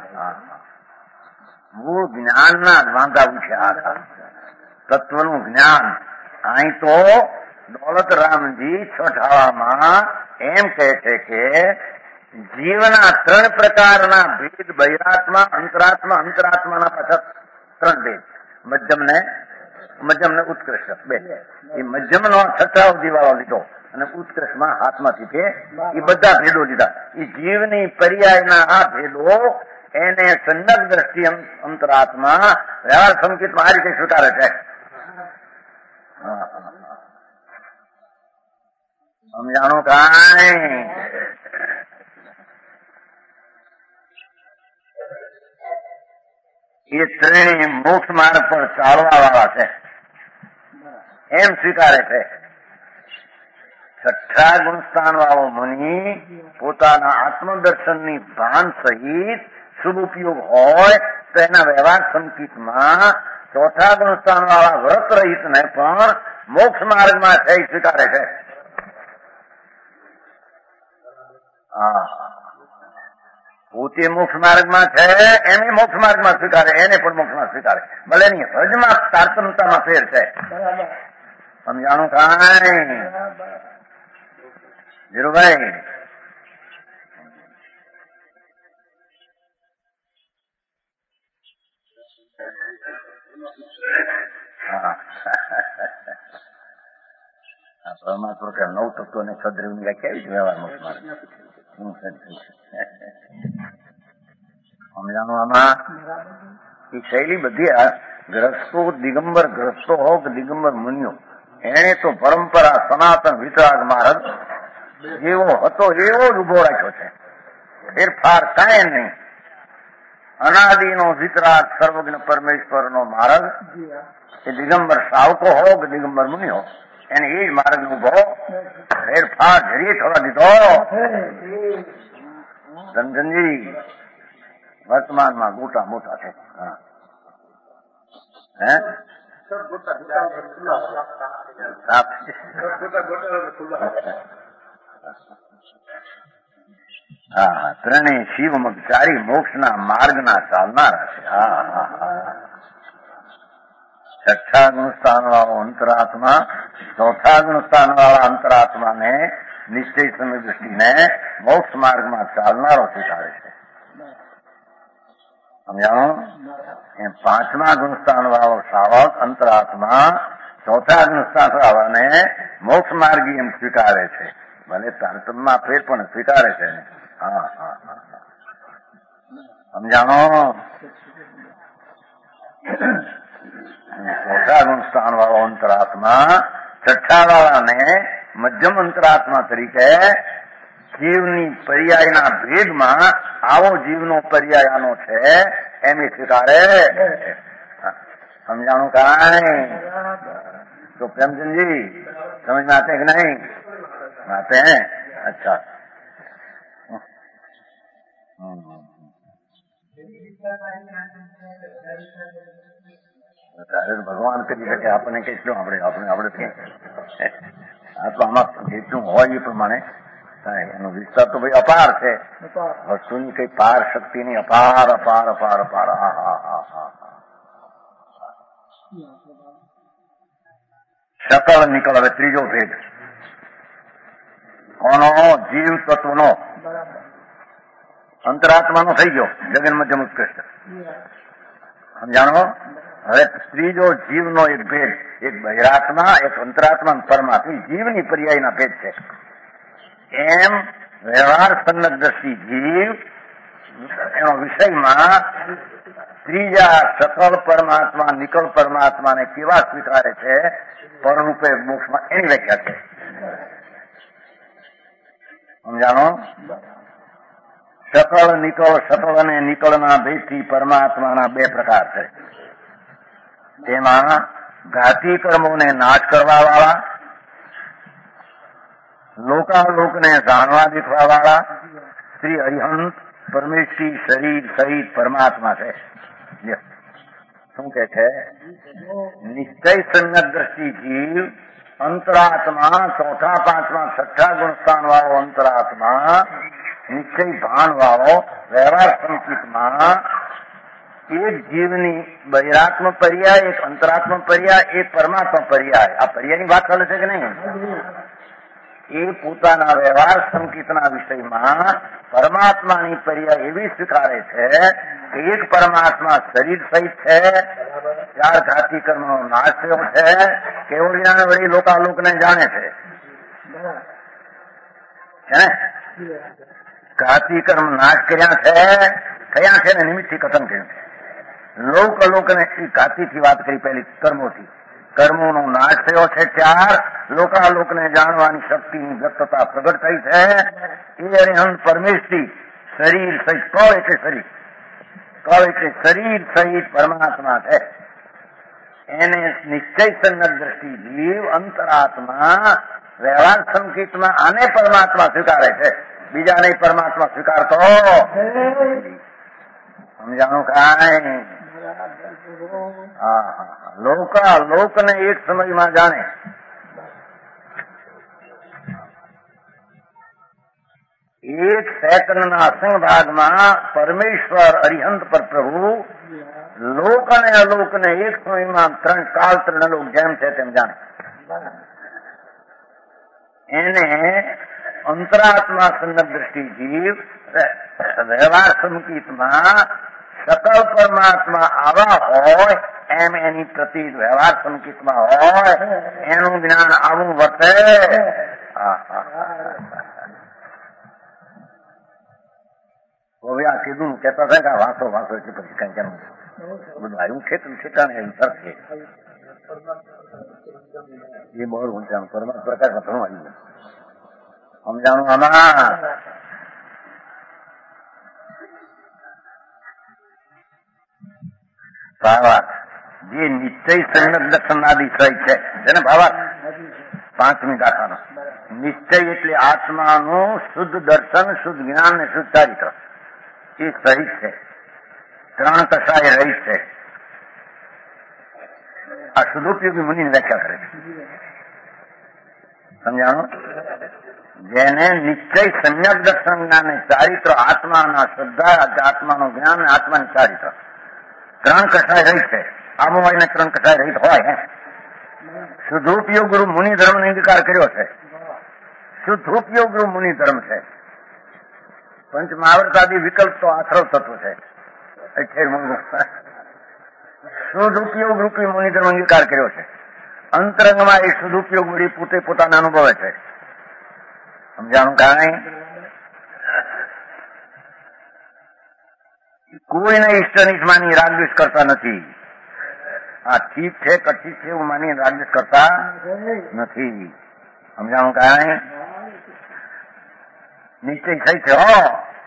મૂળ જ્ઞાનના વાંધા ઉઠ્યા હતા, તત્વનું જ્ઞાન. અહીં તો દોલતરામજી છઠાવામાં એમ કહે છે કે જીવના ત્રણ પ્રકારના ભેદ, બહિરાત્મા, અંતરાત્મા, અંતરાત્માના પાછા ત્રણ ભેદ, મધ્યમ ને મધ્યમ ને ઉત્કૃષ્ટ બે. એ મધ્યમનો છઠ્ઠા દિવાળો લીધો અને ઉત્કૃષ્ટમાં હાથમાંથી કે એ બધા ભેદો લીધા. એ જીવની પર્યાયના આ ભેદો એને સંગત દ્રષ્ટિ અંતરાત્મા વ્યવહાર સંકેતમાં આ રીતે સ્વીકારે છે. સમજાણું કાંઈ? એ ત્રણેય મોક્ષ માર્ગ પર ચાલવા વાળા છે એમ સ્વીકારે છે. છઠ્ઠા ગુણસ્થાન વાળો મુનિ પોતાના આત્મદર્શનની ભાન સહિત શુભ ઉપયોગ હોય તો એના વ્યવહાર સંકિતમાં ચોથા ગુણસ્થાન વાળા વ્રત રહિત ને પણ મોક્ષ માર્ગમાં છે સ્વીકારે છે. હા, પોતે મોક્ષ માર્ગમાં છે એમ મોક્ષ માર્ગમાં સ્વીકારે, એને પણ મોક્ષમાં સ્વીકારે. ભલે ની હજમાં તારતમ્યતામાં ફેર છે. સમજાણું કાંઈ? ધીરુભાઈ? હા, પરમાત્મા કે નવ તત્વો ને સદ્રવની વ્યાખ્યા આવી છે વ્યવહાર મોક્ષ માર્ગ. સમજાણું આમાં? એ શૈલી બધી ગ્રસ્તો, દિગંબર ગ્રસ્તો હો કે દિગંબર મુનિઓ, એને તો પરંપરા સનાતન વિતરાગ માર્ગ જેવો હતો એવો જ ઉભો રાખ્યો છે. ફેરફાર કાંઈ નહીં. અનાદિનો વિતરાગ સર્વજ્ઞ પરમેશ્વરનો માર્ગ એ દિગંબર શાવકો હો કે દિગંબર મુનિઓ એને એ જ માર્ગ ઉભો ફેરફાર જરીએ થવા દીધો. ધનધનજી વર્તમાનમાં મોટા મોટા છે. હે હા, ત્રણેય શિવમગચારી મોક્ષના માર્ગના ચાલનારા છે. હા હા હા. છઠ્ઠા ગુણસ્થાન વાળો અંતરાત્મા ચોથા ગુણસ્થાન વાળા અંતરાત્માને નિશ્ચય સમય દૃષ્ટિને મોક્ષ માર્ગમાં ચાલનારો સ્વીકારે છે. સમજાણો? એમ પાંચમા ગુણસ્થાન વાળો શાવક અંતરાત્મા ચોથા ગુણસ્થાન વાળાને મોક્ષ માર્ગી એમ સ્વીકારે છે. ભલે તારતમ્યમાં ફેર પણ સ્વીકારે છે. હા હા હા. સમજાણો? ચોથા ગુણસ્થાન વાળો અંતરાત્મા છઠ્ઠા વાળાને મધ્યમ અંતરાત્મા તરીકે જીવની પર્યાયના ભેદમાં આવો જીવનો પર્યાય આનો છે એમ સ્વીકારે. સમજાણું કાંઈ? તો પ્રેમચંદજી સમજ આતે કે નહીં? આતે હે? અચ્છા. બતા ભગવાન કરી શકે, આપણને કેટલું આપણે આપણે આપણે આ તો આમાં જેટલું હોય એ પ્રમાણે થાય. એનો વિસ્તાર તો ભાઈ અપાર છે. વસ્તુની કઈ પાર શક્તિની અપાર અપાર અપાર અપાર. હા હા હા હા શકળ નિકળ. હવે ત્રીજો ભેદ કોનો? જીવ તત્વનો, અંતરાત્માનો થઈ ગયો. જગન મધ્યમ ઉત્કૃષ્ટ સમજાણો. હવે ત્રીજો જીવનો એક ભેદ, એક બહિરાત્મા, એક અંતરાત્મા, પરમાત્મા. જીવની પર્યાયના ભેદ છે. એમ વ્યવહાર સન્નત દ્રષ્ટિ જીવ એનો વિષયમાં ત્રીજા સકળ પરમાત્મા, નિકળ પરમાત્માને કેવા સ્વીકારે છે પરરૂપે મોક્ષમાં, એની વ્યાખ્યા છે. સમજાણો. સકળ નિકળ, સકળ અને નિકળના ભેદથી પરમાત્માના બે પ્રકાર છે. તેમાં ઘાતી કર્મોને નાશ કરવા વાળા, લોકાલોકને જાણવા દેખવા વાળા શ્રી અરિહંત પરમેશ્વરી શરીર સહિત પરમાત્મા છે. શું કે છે? નિશ્ચય સંજ્ઞક દ્રષ્ટિ જીવ અંતરાત્મા, ચોથા પાંચમા છઠ્ઠા ગુણસ્થાન વાળો અંતરાત્મા, નિશ્ચય ભાન વાળો વ્યવહાર સંકિતમાં એક જીવની બહિરાત્મ પર્યાય, એક અંતરાત્મ પર્યાય, એક પરમાત્મા પર્યાય. આ પર્યાયની વાત ચાલે છે કે નહીં? એ પોતાના વ્યવહાર સંકિતના વિષયમાં પરમાત્માની પર્યાય એવી સ્વીકારે છે કે એક પરમાત્મા શરીર સહિત છે, ચાર ઘાતી કર્મનો નાશ થયો છે, કેવળ જ્ઞાન વળી લોકાલોકને જાણે છે. ઘાતી કર્મ નાશ કર્યા છે, કયા છે ને નિમિત્તથી કથન કર્યું છે. લોકલોકને ઘાતીથી વાત કરી, પહેલી કર્મોથી. કર્મોનો નાશ થયો છે ચાર, લોકાલોકને જાણવાની શક્તિની વ્યક્તતા પ્રગટ થઈ છે. એ અરિહંત પરમેશ્વરી શરીર સહિત, કળ એટલે શરીર, કળ એટલે શરીર સહિત પરમાત્મા છે. એને નિશ્ચય સન્નત દ્રષ્ટિ જીવ અંતરાત્મા વ્યવહાર સંકિતમાં આને પરમાત્મા સ્વીકારે છે, બીજા નહીં પરમાત્મા સ્વીકારતો. સમજાણું કાંઈ? હા હા. લોકા લોકને એક સમયમાં જાણે. એક સેકન્ડના અસંગ ભાગમાં પરમેશ્વર અરિહંત પર પ્રભુ લોક અને અલોકને એક સમયમાં ત્રણ કાળ ત્રણ લોક જેમ છે તેમ જાણે. એને અંતરાત્મા સન્નત દ્રષ્ટિ જીવ વ્યવહાર સંકિતમાં સકળ પરમાત્મા આવા હોય એમ એની પ્રતિ વ્યવહાર સંકિતમાં હોય, એનું જ્ઞાન આવું વર્તે. હવે આ કીધું કેતા થાય કે આ વાંસો વાંસો એટલે પછી કઈ કેમ બધું આવ્યું છે ઠેકાણે એમ સરખે એ બહુ ઊંચાનું પરમાત્મા પ્રકાશમાં ઘણું આવ્યું. સમજાણું આમાં? ભાવાર્થ જે નિશ્ચય સંજ્ઞક દર્શનાદિ સહિત છે તેને ભાવાર્થ પાંચમી ગાથાનો. નિશ્ચય એટલે આત્માનું શુદ્ધ દર્શન, શુદ્ધ જ્ઞાન ને શુદ્ધ ચારિત્ર, એ સહિત છે. ત્રણ કસાય રહિત છે. આ શુદ્ધોપયોગી મુનિની વ્યાખ્યા કરે છે. સમજાણો? જેને નિશ્ચય સમ્યક દર્શન જ્ઞાન ચારિત્ર, આત્માના શ્રદ્ધા, આત્માનું જ્ઞાન, આત્માની ચારિત્ર, ત્રણ કસાય રહિત છે. આમાં હોય ને ત્રણ કસાય રહિત હોય. હે શુદ્ધોપયોગ ગુરુ મુનિ ધર્મ નો અંગીકાર કર્યો છે. શુદ્ધોપયોગ ગુરુ મુનિ ધર્મ છે. પંચ મહાવર્તાદી વિકલ્પ તો આશ્રવ તત્વ છે. શુદ્ધ ઉપયોગ રૂપી મુનિ ધર્મ અંગીકાર કર્યો છે. અંતરંગમાં એ શુદ્ધ ઉપયોગ વળી પોતે પોતાને અનુભવે છે. સમજાણું કાંઈ? કોઈને ઈષ્ટનિષ્ઠ માની રાગદ્વેષ કરતા નથી. આ ઠીક છે કઠિત છે એવું માની રાગદ્વેષ કરતા નથી. સમજાણું કાંઈ? નિશ્ચય થઈ છે. હો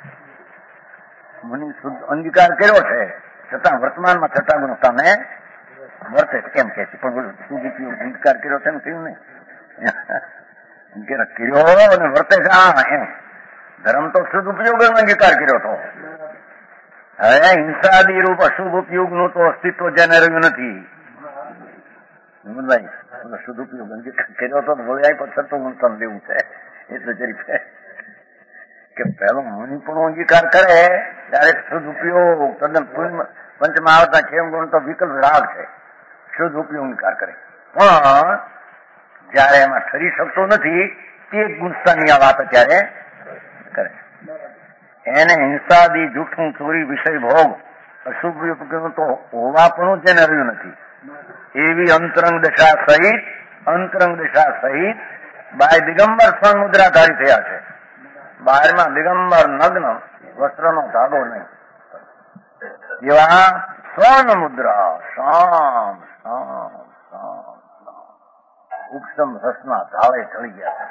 મુનિ શુદ્ધ અંગીકાર કર્યો છે, છતાં વર્તમાનમાં છઠ્ઠા ગુણસ્થાને વર્તે કેમ કે છે, પણ શુદ્ધ ઉપયોગ અંગીકાર કર્યો છે ને થયું ને કર્યો અને વર્તે છે. હા એમ ધર્મ તો શુદ્ધ ઉપયોગ અંગીકાર કર્યો હતો. હવે હિંસાદી રૂપ અશુભ ઉપયોગનું તો અસ્તિત્વ જેને રહ્યું નથી. હિંમતભાઈ સદુપયોગ કર્યો તો બોલી આપ્યો છતાં હું તને લેવું છે એટલું જરી છે કે પેલો મુનિ પણ અંગીકાર કરે ત્યારે સદુપયોગ તદ્દન પંચમાં આવતા કેમ ગુણ તો વિકલ્પ રાગ છે, સદુપયોગ અંગીકાર કરે, પણ જયારે એમાં ઠરી શકતો નથી તે ગુણસ્તાની આ વાત અત્યારે કરે. એને હિંસાદી જૂઠું ચોરી વિષય ભોગ અશુભ તો હોવા પણ જેને રહ્યું નથી એવી અંતરંગ દશા સહિત અંતરંગ દશા સહિત બાય દિગંબર સ્વર્ણ મુદ્રાધારી થયા છે. બહારમાં દિગંબર નગ્ન વસ્ત્રનો ધાગો નહીં એવા સ્વર્ણ મુદ્રા શામ શામ શામ ઉક્ષમ રસના ધાળે ચડી ગયા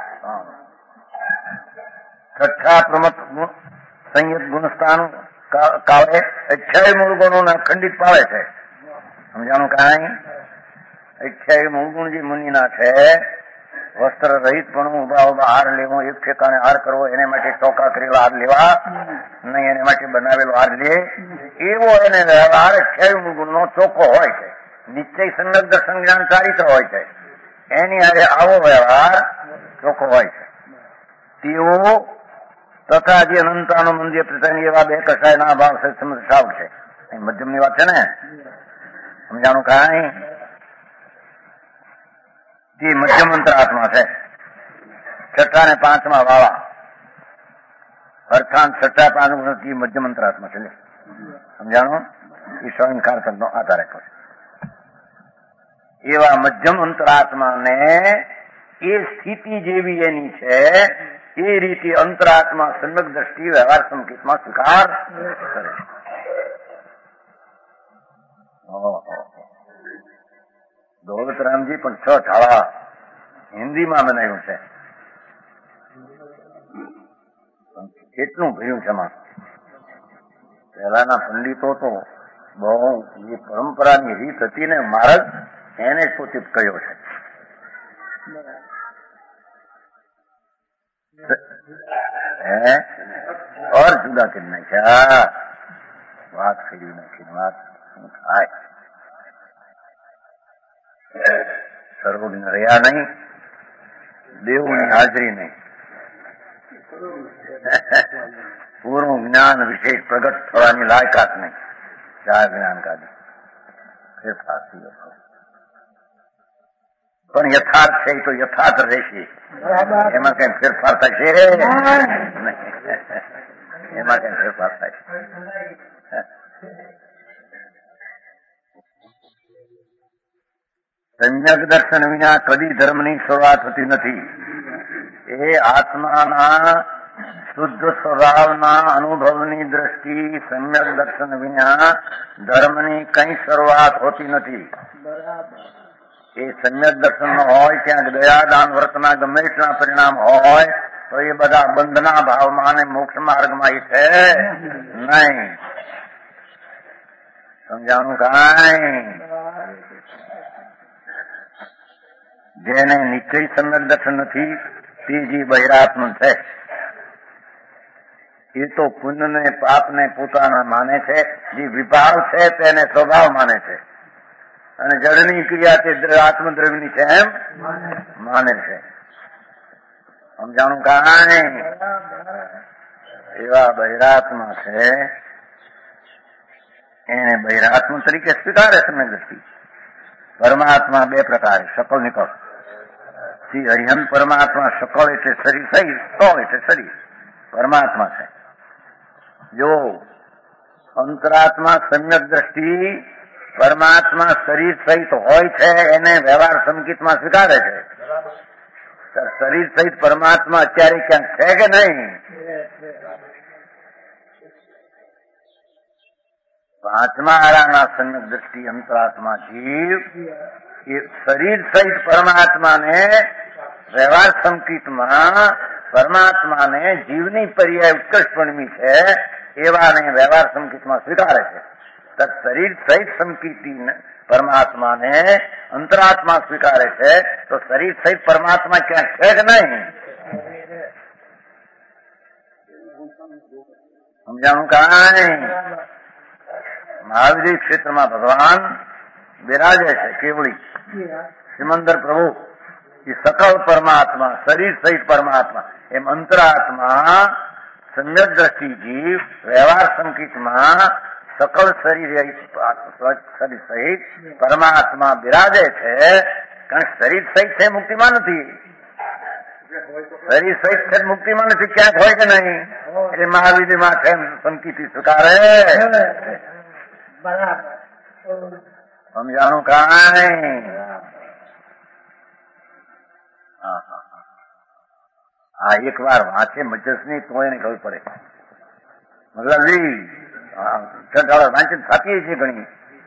છે. છઠ્ઠા પ્રમત સંયત ગુણસ્થાન કાળે અઠ્યાવી મૂળ ગુણોને ખંડિત પાડે છે. સમજાણું કાંઈ? અઠ્યાવી મૂળ ગુણ જે મુનિના છે, વસ્ત્ર રહિત પણ ઉભા ઉભા હાર લેવો, એક ઠેકાણે હાર કરવો, એને માટે ચોકા કરેલા હાર લેવા નહીં, એને માટે બનાવેલો હાર લે એવો એને વ્યવહાર અઠ્યાવી મૂળ ગુણ નો ચોખ્ખો હોય છે. નિશ્ચય સંલગ્ન સંજ્ઞાન ચારિત્ર હોય છે, એની હારે આવો વ્યવહાર ચોખ્ખો હોય છે. તેઓ તથા જે અનંતાનો મંદિર પ્રત્યેની એવા બે કસાયના ભાવ સાવ છે. મધ્યમની વાત છે ને, સમજાણું કાંઈ? તે મધ્યમ અંતરાત્મા છે. છઠ્ઠા ને પાંચમા વાળા અર્થાંત છઠ્ઠા પાંચ મધ્યમ અંતરાત્મા છે. સમજાણું? એ સ્વયંકાર નો આધાર રાખો છે. એવા મધ્યમ અંતરાત્માને એ સ્થિતિ જેવી એની છે એ રીતે અંતરાત્મા સમ્યક દ્રષ્ટિ વ્યવહાર સંકેતમાં સ્વીકાર કરે છે. દોલતરામજી પણ છ ઢાળા હિન્દીમાં બનાવ્યું છે. કેટલું ભર્યું છે એમાં. પહેલાના પંડિતો તો બહુ જે પરંપરાની રીત હતી ને મહારાજ એને જ સૂચિત કર્યો છે. હે ઓર જુદા કરી નાખ્યા. વાત ફેરવી નાખી. વાત શું થાય? સર્વજ્ઞ રહ્યા નહીં, દેવની હાજરી નહીં, પૂરું જ્ઞાન વિશેષ પ્રગટ થવાની લાયકાત નહીં. ચાર જ્ઞાન કાઢી ફેરફાર થયો. પણ યથાર્થ છે તો યથાર્થ રહેશે, એમાં કઈ ફેરફાર થશે એમાં કઈ ફેરફાર થાય. સમ્યક દર્શન વિના કદી ધર્મની શરૂઆત થતી નથી. એ આત્માના શુદ્ધ સ્વભાવના અનુભવની દ્રષ્ટિ સમ્યક દર્શન વિના ધર્મની કઈ શરૂઆત હોતી નથી. એ સમ્યક દર્શન હોય ત્યાં દયા દાન વર્તના ગમે એટલા પરિણામ હોય તો એ બધા બંધના ભાવમાં અને મોક્ષ માર્ગમાં એ છે નહીં. સમજાણું કાંઈ? જેને નિશ્ચય સમ્યક દર્શન નથી તે જે બહિરાત્મ છે એ તો પુણ્ય ને પાપ ને પોતાના માને છે, જે વિભાવ છે તેને સ્વભાવ માને છે, અને જળની ક્રિયા તે આત્મદ્રવ્યની છે એમ માને છે. સમજાણું કાંઈ? એવા બહિરાત્મા છે એને બહિરાત્મ તરીકે સ્વીકારે સમ્યક દ્રષ્ટિ. પરમાત્મા બે પ્રકારે શકલ નિકળ. શ્રી હરિહન પરમાત્મા શકળ એટલે શરીર સહિત, સ્થળ એટલે શરીર પરમાત્મા છે. જો અંતરાત્મા સમ્યક દ્રષ્ટિ પરમાત્મા શરીર સહિત હોય છે એને વ્યવહાર સંકેતમાં સ્વીકારે છે. શરીર સહિત પરમાત્મા અત્યારે ક્યાંક છે કે નહીં? પાંચમા આરાના સમ્યક દ્રષ્ટિ અંતરાત્મા જીવ એ શરીર સહિત પરમાત્માને વ્યવહાર સંકેતમાં પરમાત્માને જીવની પર્યાય ઉત્કર્ષ પણમી છે એવાને વ્યવહાર સંકેતમાં સ્વીકારે છે. શરીર સહિત સંકેતી પરમાત્માને અંતરાત્મા સ્વીકારે છે તો શરીર સહિત પરમાત્મા ક્યાંક છે કે નહીં? સમજાણું કાંઈ? મહાવીર ક્ષેત્રમાં ભગવાન બિરાજે છે કેવળી સિમંદર પ્રભુ એ સકળ પરમાત્મા શરીર સહિત પરમાત્મા એમ અંતરાત્મા સમ્યક દ્રષ્ટિ જીવ વ્યવહાર સંકિતમાં સકળ શરીર શરીર સહિત પરમાત્મા બિરાજે છે. કારણ કે શરીર સહિત છે મુક્તિમાં નથી, શરીર સહિત છે મુક્તિમાં નથી, ક્યાંક હોય કે નહીં એટલે મહાવિધિમાં છે સંકિતિ સ્વીકારે. સમજાણું કાંઈ? હા, એક વાર વાંચે મજસની તો એને ખબર પડે. મતલબ વાંચન થતી છે ઘણી.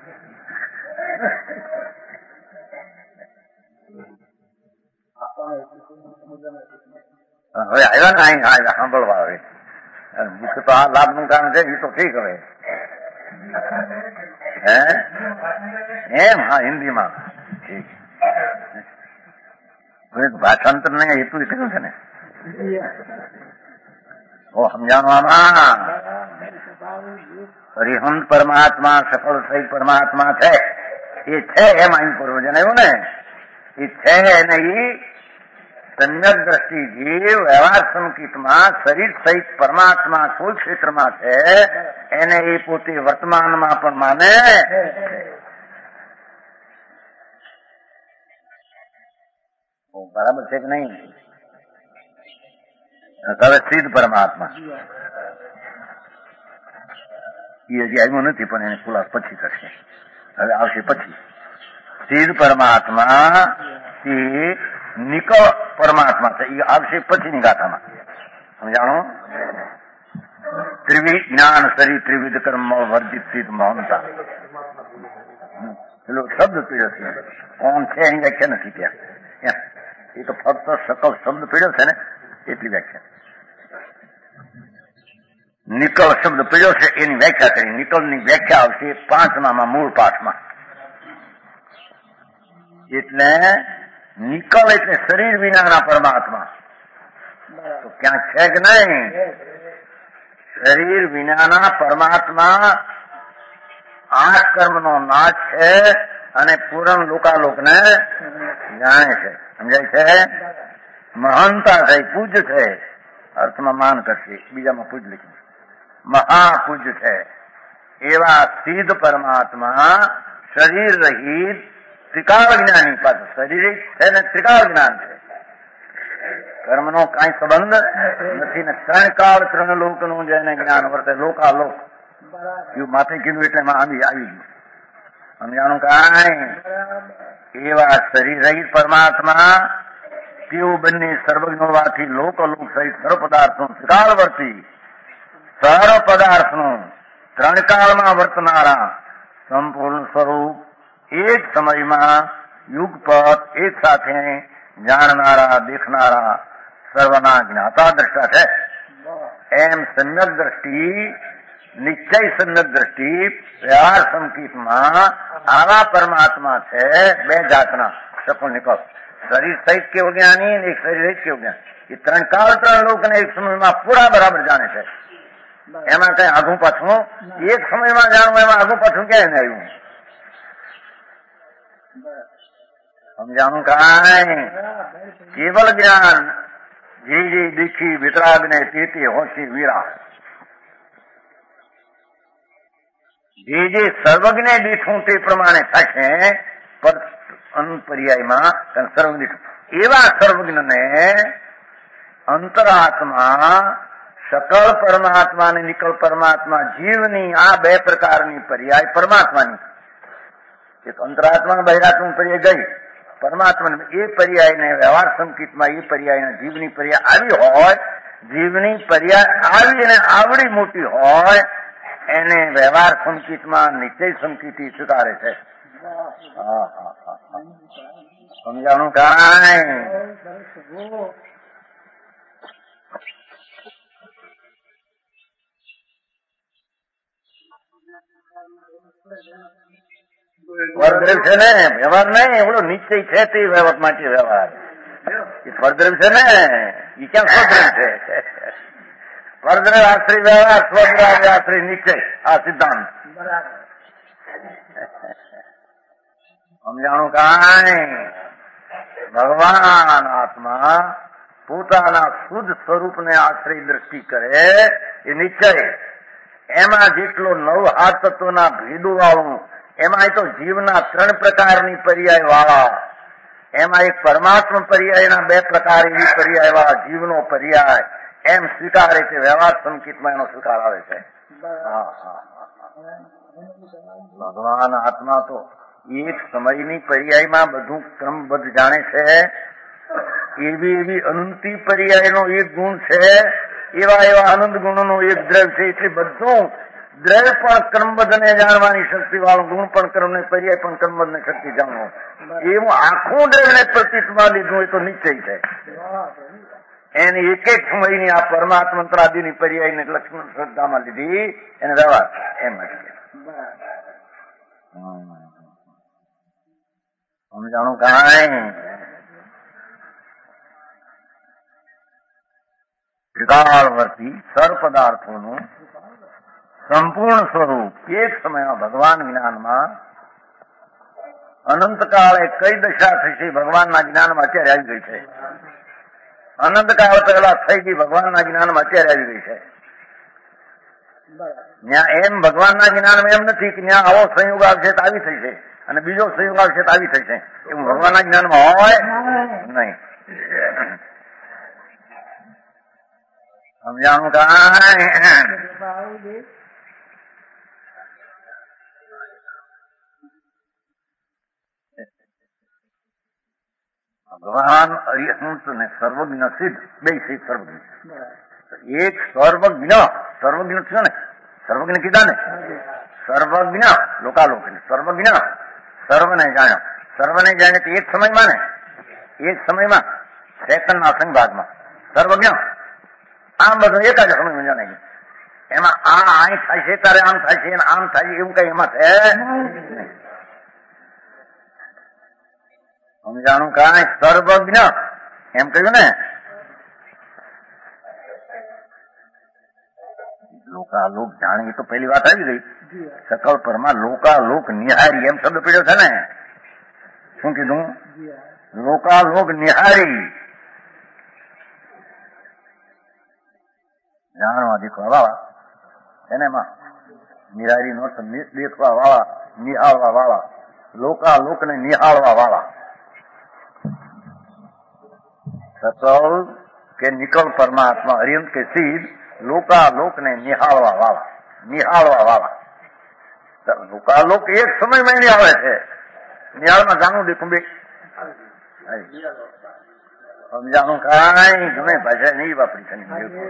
હવે આવ્યા ને અહીં સાંભળવા આવે મુખ્ય તો આ લાભ નું કામ છે એ તો ઠીક. હવે હે એમ? હા, હિન્દીમાં ઠીક. ભાષાંતર ને હેતુ કર્યું છે ને. ઓ સમજાવવામાં હરિહંત પરમાત્મા સકળ સહિત પરમાત્મા છે એ છે એમ અહીં પૂર્વજન આવ્યું ને એ છે ને એ સમ્યક દ્રષ્ટિ જીવ વ્યવહાર સંકિતમાં શરીર સહિત પરમાત્મા કોઈ ક્ષેત્રમાં છે એને એ પોતે વર્તમાનમાં પણ માને. બરાબર છે કે નહીં? હવે સિદ્ધ પરમાત્મા એ હજી આવ્યું નથી પણ એને ખુલાસ પછી કરશે. હવે આવશે પછી. સિદ્ધ પરમાત્મા એ નિકળ પરમાત્મા છે એ આવશે પછીની ગાથામાં. સમજાણો? ત્રિવિધ જ્ઞાન શરીર ત્રિવિધ કર્મ વર્જિત સિદ્ધ મૌનતા પેલો શબ્દ પીડ્યો છે. કોણ છે એની વ્યાખ્યા નથી ત્યાં. એ તો ફક્ત સકલ શબ્દ પીડ્યો છે ને એટલી વ્યાખ્યા. નિકળ શબ્દ પીડ્યો છે એની વ્યાખ્યા કરી. નિકળની વ્યાખ્યા આવશે પાંચમામાં મૂળ પાઠમાં. એટલે નિકળ એટલે શરીર વિનાના પરમાત્મા તો ક્યાંક છે કે નહીં? શરીર વિનાના પરમાત્મા આઠ કર્મનો નાશ છે અને પૂર્ણ લોકાલોકને જાણે છે. સમજાય છે? મહાનતા છે, પૂજ્ય છે. અર્થમાં માન કરશે, બીજામાં પૂજ લખ્યું. મહાપૂજ્ય છે એવા સિદ્ધ પરમાત્મા શરીર રહિત ત્રિકાળ જ્ઞાની પાછું શરીર છે ને ત્રિકાળ જ્ઞાન છે. કર્મનો કઈ સંબંધ નથી ને ત્રણ કાળ ત્રણ લોક નું જેને જ્ઞાન વર્તે લોકાલોક એવું માથે કીધું એટલે આવી આવી ગયું. સમજાણું કાંઈ? એવા શરીર રહિત પરમાત્મા તેઓ બંને સર્વજ્ઞ હોવાથી લોકલોક સહિત સર્વ પદાર્થનું ત્રિકાળ વર્તી સર્વ પદાર્થનું ત્રણ કાળમાં વર્તનારા સંપૂર્ણ સ્વરૂપ એક સમયમાં યુગપત એક સાથે જાણનારા દેખનારા સર્વના જ્ઞાતા દ્રષ્ટા છે. એમ સમ્યક દ્રષ્ટિ નિશ્ચય સમ્યક દ્રષ્ટિ વ્યવહાર સંકિતમાં આવા પરમાત્મા છે બે જાતના સફળ નિકળ. શરીર સહિત કેવો જ્ઞાની અને એક શરીર રહિત કેવો જ્ઞાન. એ ત્રણ કાળ ત્રણ લોકોને એક સમયમાં પૂરા બરાબર જાણે છે. એમાં કઈ આઘું પાછું એક સમયમાં જાણવું એમાં આઘું પાછું ક્યાંય આવ્યું? સમજાણું કાંઈ? કેવલ જ્ઞાન જે જે દીખી વિતરાગ ને તે તે હોશી વીરા જે જે સર્વજ્ઞ દીઠું તે પ્રમાણે થશે પર અનુપર્યાયમાં સર્વ દીઠું એવા સર્વજ્ઞને અંતરાત્મા સકળ પરમાત્મા અને નિકળ પરમાત્મા જીવની આ બે પ્રકારની પર્યાય પરમાત્માની. એક અંતરાત્મા બહિરાત્મા પર્યાય ગઈ પરમાત્મા એ પર્યાયને વ્યવહાર સંકિતમાં એ પર્યાય જીવની પર્યાય આવી હોય, જીવની પર્યાય આવી અને આવડી મોટી હોય એને વ્યવહાર સંકિતમાં નિશ્ચય સંકિતિ સ્વીકારે છે. સમજાણું કાંઈ? ફળદ્રવ્ય છે ને વ્યવહાર નહીં, એવડો નિશ્ચય છે તે વ્યવહાર માટે વ્યવહાર એ ફળદ્રવ્ય છે ને એ ક્યાં સ્વદ્રવ્ય છે? ફળદ્રવ્ય આશ્રય વ્યવહાર, સ્વદ્રવ્ય આશ્રય નિશ્ચય આ સિદ્ધાંત. સમજાણું કાંઈ ભગવાન આત્મા પોતાના શુદ્ધ સ્વરૂપને આશ્રય દ્રષ્ટિ કરે એ નિશ્ચય. એમાં જેટલો નવ આઠ તત્વના ભેદો વાળું, એમાં તો જીવના ત્રણ પ્રકારની પર્યાય વાળા, એમાં એક પરમાત્મા પર્યાયના બે પ્રકાર એવી પર્યાય વાળા જીવનો પર્યાય એમ સ્વીકારે છે. વ્યવહાર સંકેતમાં એનો સ્વીકાર આવે છે. હા હા ભગવાન આત્મા તો એક સમયની પર્યાયમાં બધું ક્રમબદ્ધ જાણે છે. એવી એવી અનંતી પર્યાયનો એક ગુણ છે, એવા એવા આનંદ ગુણનો એક દ્રવ્ય છે. એટલે બધું દ્રવ્ય પણ ક્રમબદ્ધને જાણવાની શક્તિ વાળું, ગુણ પણ ક્રમને, પર્યાય પણ ક્રમબદ્ધને શક્તિ જાણવો, એવું આખું દ્રવ્યને પ્રતીતમાં લીધું એ તો નિશ્ચય છે. એની એક એક સમયની આ પરમાત્મંત્રાદિની પર્યાયને લક્ષ્મણ શ્રદ્ધામાં લીધી એને વ્યવહાર એમ જ સમજાણું કાંઈ. ત્રિકાળવર્તી સર્વ પદાર્થોનું સંપૂર્ણ સ્વરૂપ એક સમયમાં ભગવાન જ્ઞાનમાં અનંતકાળે કઈ દશા થશે ભગવાનના જ્ઞાનમાં અત્યારે આવી ગઈ છે. અનંતકાળ પહેલા થઈ ગઈ ભગવાનના જ્ઞાનમાં અત્યારે આવી ગઈ છે. ત્યાં એમ ભગવાનના જ્ઞાનમાં એમ નથી કે ત્યાં આવો સંયોગ આવશે તો આવી થશે અને બીજો સંયોગ આવશે તો આવી થશે, એવું ભગવાનના જ્ઞાનમાં હોય નહીં. સમજાણું કાંઈ. ભગવાન અરિહંત ને સર્વજ્ઞ સિદ્ધ બે સિદ્ધ સર્વજ્ઞ. એક સર્વજ્ઞ સર્વજ્ઞ થયો ને, સર્વજ્ઞ કીધા ને, સર્વજ્ઞ લોકાલોક સર્વજ્ઞ સર્વને જાણ્યો. સર્વને જાણે તો એક સમયમાં ને, એક સમયમાં સેકન્ડના અસંગ ભાગમાં સર્વજ્ઞ. આમ બધું એક જ સમયમાં જાણે છે. એમાં આ અહીં થાય છે ત્યારે આમ થાય છે આમ થાય છે એવું કઈ એમાં છે. સમજાણું કાંઈ. સર્વજ્ઞ એમ કહ્યું ને. લોકાલોક જાણે એ તો પહેલી વાત આવી ગઈ. સકલ પરમાં લોકાલોક નિહારી એમ શબ્દ પડ્યો છે ને. શું કીધું? લોકાલોક નિહારી, જાણવા દેખવા વાળા એને એમાં નિહારી નો દેખવા વાળા, નિહાળવા વાળા, લોકાલોક ને નિહાળવા વાળા. સકલ કે નિકલ પરમાત્મા અરિયંત કે સિદ્ધ લોકાલોક ને નિહાળવા વાળા, નિહાળવા વાળા. લોકાલોક એક સમયમાં નિહાળે છે. નિહાળમાં જાણવું દેખું બે સમજાણું કાંઈ. ગમે ભાષા નહીં વાપરી છે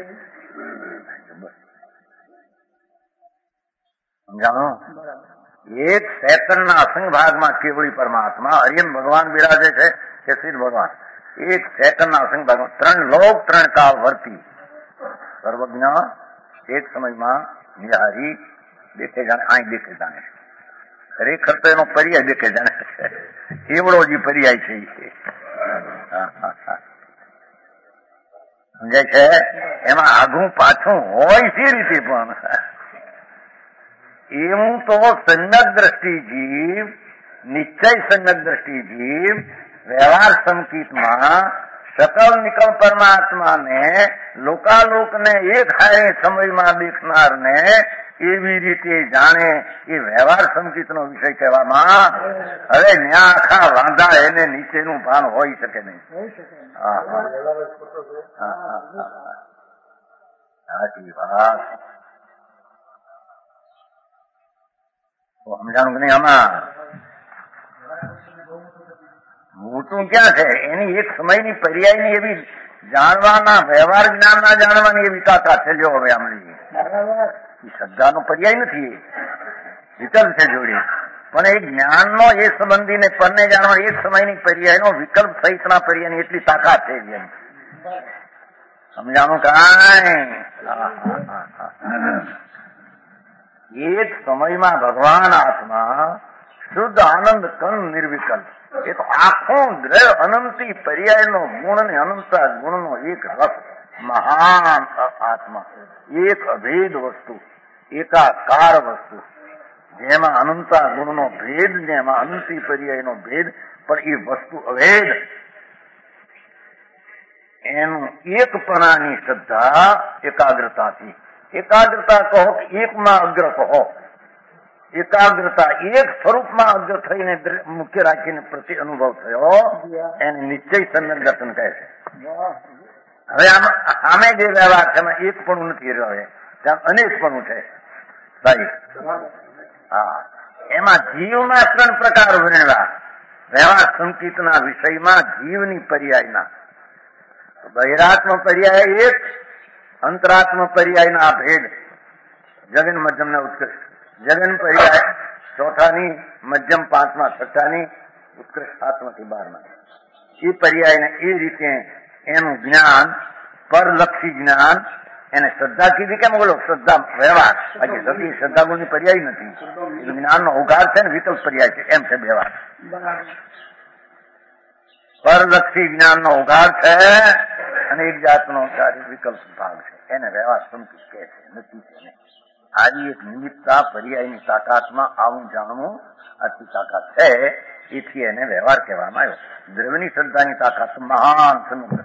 સમજાણું. એક સેકન્ડના અસંગ ભાગમાં કેવળી પરમાત્મા અરિયન ભગવાન બિરાજે છે કે સિદ્ધ ભગવાન. એક સેકન્ડના અસંગ ભાગમાં ત્રણ લોક ત્રણ કાળ વર્તી સર્વજ્ઞ એક સમયમાં નિહારી દેખે જાણે. અહીં દેખે જાણે ખરેખર તો એનો પર્યાય દેખે જાણે છે. એવડો જે પર્યાય છે સમજાય છે. એમાં આઘું પાછું હોય છે રીતે પણ એવું તો સંજ્ઞક દ્રષ્ટિ જીવ, નિશ્ચય સંજ્ઞક દ્રષ્ટિ જીવ વ્યવહાર સંકેતમાં સકલ નિકલ પરમાત્માને લોકાલોકને એક હારે સમયમાં દેખનાર ને એવી રીતે જાણે એ વ્યવહાર સંકેતનો વિષય કહેવામાં. હવે ન્યા આખા વાંધા એને નીચેનું ભાન હોઈ શકે નહીં. સાચી વાત. સમજાણું કે નહીં? આમાં મોટું ક્યાં છે? એની એક સમયની પર્યાયની એવી જાણવાના વ્યવહાર જ્ઞાનના જાણવાની એવી તાકાત છે. જો હવે આમની શ્રદ્ધાનો પર્યાય નથી, વિકલ્પ છે જોડી, પણ એ જ્ઞાનનો એ સંબંધીને પરને જાણવા એક સમયની પર્યાયનો વિકલ્પ સહિતના પર્યાયની એટલી તાકાત છે. સમજાણું કાંઈ. એક સમયમાં ભગવાન આત્મા શુદ્ધ આનંદ કણ નિર્વિકલ્પ. એ તો આખું દ્રવ્ય અનંતી પર્યાયનો ગુણ ને અનંતા ગુણનો એક રસ મહાન આત્મા, એક અભેદ વસ્તુ, એકાકાર વસ્તુ. જેમાં અનંતા ગુણનો ભેદ ને એમાં અનંતી પર્યાયનો ભેદ, પણ એ વસ્તુ અભેદ. એનું એકપણાની શ્રદ્ધા એકાગ્રતાથી, એકાગ્રતા કહો કે એકમાં અગ્ર કહો, એકાગ્રતા એક સ્વરૂપમાં અગ્ર થઈને મુખ્ય રાખીને પ્રતિ અનુભવ થયો એને નિશ્ચય સમ્યક દર્શન કહે છે. હવે આમાં આમે જે વ્યવહાર છે એમાં એક પણ નથી રહ્યો, ત્યાં અનેક પણ છે ભાઈ. હા, એમાં જીવના ત્રણ પ્રકાર વર્ણવ્યા. વ્યવહાર સંકિતના વિષયમાં જીવની પર્યાયના બહિરાત્મ પર્યાય એક, અંતરાત્મ પર્યાયના ભેદ, જગન મધ્યમ ને ઉત્કૃષ્ટ. જગન પર્યાય ચોથાની, મધ્યમ પાંચમા, છઠ્ઠાની, ઉત્કૃષ્ટ સાતમાથી બારમાં. એ પર્યાયને એ રીતે એનું જ્ઞાન પરલક્ષી જ્ઞાન, એને શ્રદ્ધા કીધી કેમ? બોલો, શ્રદ્ધા વ્યવહાર, બાકી સતી શ્રદ્ધા ગુણની પર્યાય નથી. જ્ઞાનનો અવગાર છે ને વિકલ્પ પર્યાય છે, એમ છે વ્યવહાર. પરલક્ષી જ્ઞાનનો અવગાર છે અને એક જાતનો વિકલ્પ ભાગ છે, એને વ્યવહાર સંકિત કહે છે, નથી છે. આવી એક નિમિત્તા પર્યાયની તાકાતમાં આવું જાણવું આટલી તાકાત છે, એથી એને વ્યવહાર કહેવામાં આવ્યો. દ્રવ્યની શ્રદ્ધાની તાકાત મહાન સમુદ્ર,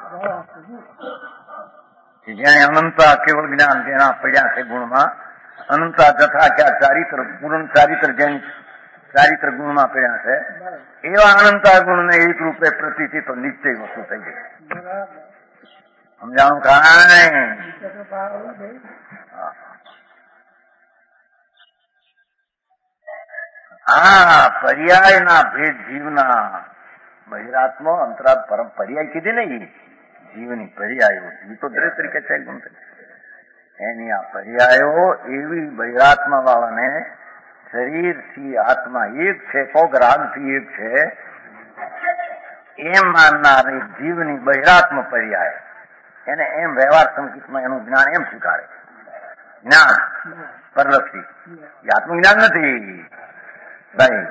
જેને અનંતા કેવળ જ્ઞાન જેના પડ્યા છે ગુણમાં, અનંતા તથા ક્યાં ચારિત્ર ગુણ, ચારિત્ર જેની ચારિત્ર ગુણમાં પડ્યા છે, એવા અનંતા ગુણને એક રૂપે પ્રતિથી તો નિશ્ચય વસ્તુ થઈ ગઈ. સમજાણું કાંઈ? હા, પર્યાયના ભેદ જીવના બહિરાત્મો અંતરાત્મ પરમ પર્યાય કીધી ને, જીવની પર્યાયો એ તો દરેક તરીકે છે. એની આ પર્યાયો એવી બહિરાત્મા વાળાને શરીરથી આત્મા એક છે, કોક રાગથી એક છે એમ માનનાર જીવની બહિરાત્મ પર્યાય, એને એમ વ્યવહાર સંકિતમાં એનું જ્ઞાન એમ સ્વીકારે. જ્ઞાન પરલક્ષી, એ આત્મજ્ઞાન નથી ભાઈ,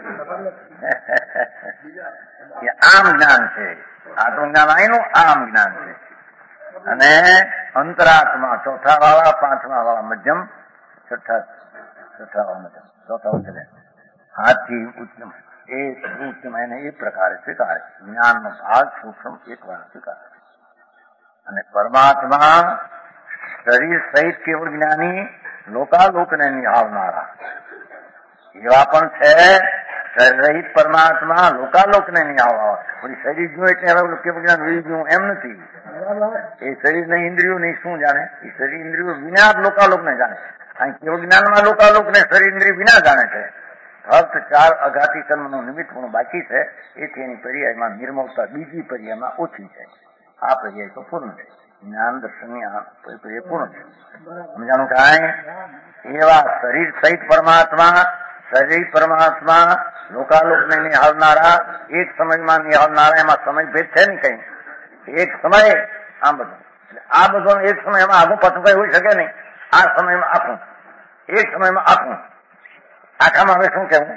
એ આમ જ્ઞાન છે. આત્મજ્ઞાન અહીંનું આમ જ્ઞાન છે. અને અંતરાત્મા ચોથા વાળા, પાંચમા વાળા મધ્યમ, છઠ્ઠા છઠ્ઠા વાળા મધ્યમ, ચોથા ઉત્તમ, હાથથી ઉત્તમ, એ ઉત્તમ એને એ પ્રકારે સ્વીકારે. જ્ઞાનનો ભાગ સૂક્ષ્મ એક વાર સ્વીકારે. અને પરમાત્મા શરીર સહિત કેવળ જ્ઞાની, લોકાલોકને નિહાળનારા એવા પણ છે. શરીર પરમાત્મા લોકાલોકને નિહાળવા, પછી શરીર જોયું એટલે હવે કેવળ જ્ઞાન વી ગયું એમ નથી. એ શરીર ને ઇન્દ્રિયો નહીં શું જાણે? એ શરીર ઇન્દ્રિયો વિના જ લોકાલોક ને જાણે. અહીં કેવળ જ્ઞાનમાં લોકાલોક ને શરીર ઇન્દ્રિય વિના જાણે છે. ફક્ત ચાર અઘાતી કર્મનું નિમિત્ત પણ બાકી છે, એથી એની પર્યાયમાં નિર્મળતા બીજી પર્યાયમાં ઓછી છે. આ પર્યાય તો પૂર્ણ છે. જ્ઞાન દર્શનની આ પર્યાય પૂર્ણ છે. સમજાણું કાંઈ? એવા શરીર સહિત પરમાત્મા, શરીર પરમાત્મા લોકાલોકને નિહાળનારા, એક સમયમાં નિહાળનારા, એમાં સમય ભેદ છે ને કઈ. એક સમય આમ બધું, આ બધો એક સમયમાં આખું પાછું કઈ હોઈ શકે નહીં. આ સમયમાં આખું, એક સમયમાં આખું. આખામાં હવે શું કેવું?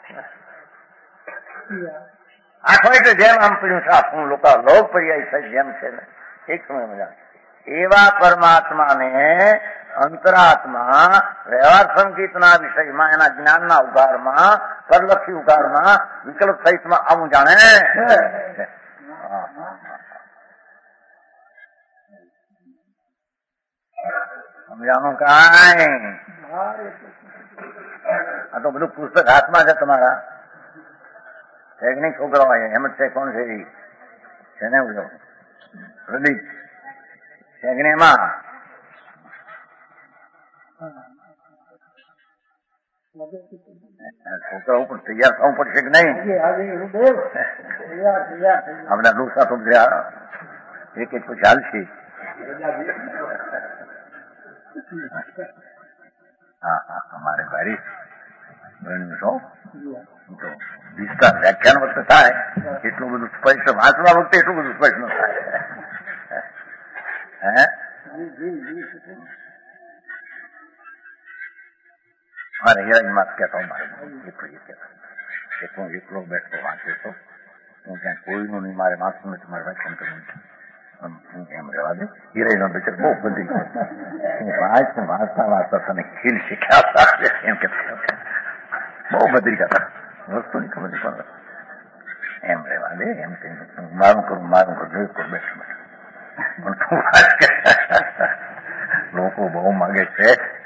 આખો એટલે જેમ આમ પડ્યું છે આખું લોકાલોક પર્યાય છે જેમ છે ને એક સમયમાં જાણે. એવા પરમાત્માને અંતરાત્મા વ્યવહાર સંકિતના વિષયમાં, એના જ્ઞાનના ઉગારમાં, પરલક્ષી ઉગારમાં, વિકલ્પ સહિતમાં આવું જાણે. સમજાણું કાંઈ? આ તો બધું પુસ્તક હાથમાં છે તમારા, છે કે નહીં છોકરાઓ? હેમત છે, કોણ છે છે ને ઉજો પ્રદીપ છે કે નહીં? એમાં છોકરાઓ પણ તૈયાર થવું પડશે કે નહીં? આપણા ડોસા તો એક એક પછી હાલશે. હા હા, અમારે ભારી ગણ્યું છો તો વિસ્તાર વ્યાખ્યાન વખતે થાય એટલું બધું સ્પષ્ટ, વાંચવા વખતે એટલું બધું સ્પષ્ટ ન થાય. હે મારે હિરાજમાં કહેતો, મારે એટલું એટલું એકલો બેઠો વાંચે તો હું ક્યાંક કોઈનું નહીં, મારે વાંચવું નથી, મારે વ્યાખ્યાન કરવું નથી, એમ રહેવા દે. હિરાઈ બિચાર બહુ બધી વાંચ વાંચતા વાંચતા તને ખીલ શીખ્યા એમ કે બહુ બદરી હતા વસ્તુની ખબર નહીં પણ એમ રહેવા દે એમ કઈ મારું કરું મારું કરું જોયું કરું બેઠું બેઠું પણ તું વાત લોકો બહુ માગે છે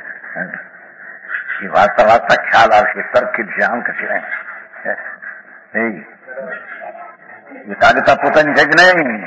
એ વાર્તા વાર્તા ખ્યાલ આવશે તરકીદ છે આમ કશે એ તાગતા પોતાની છે જ નહીં.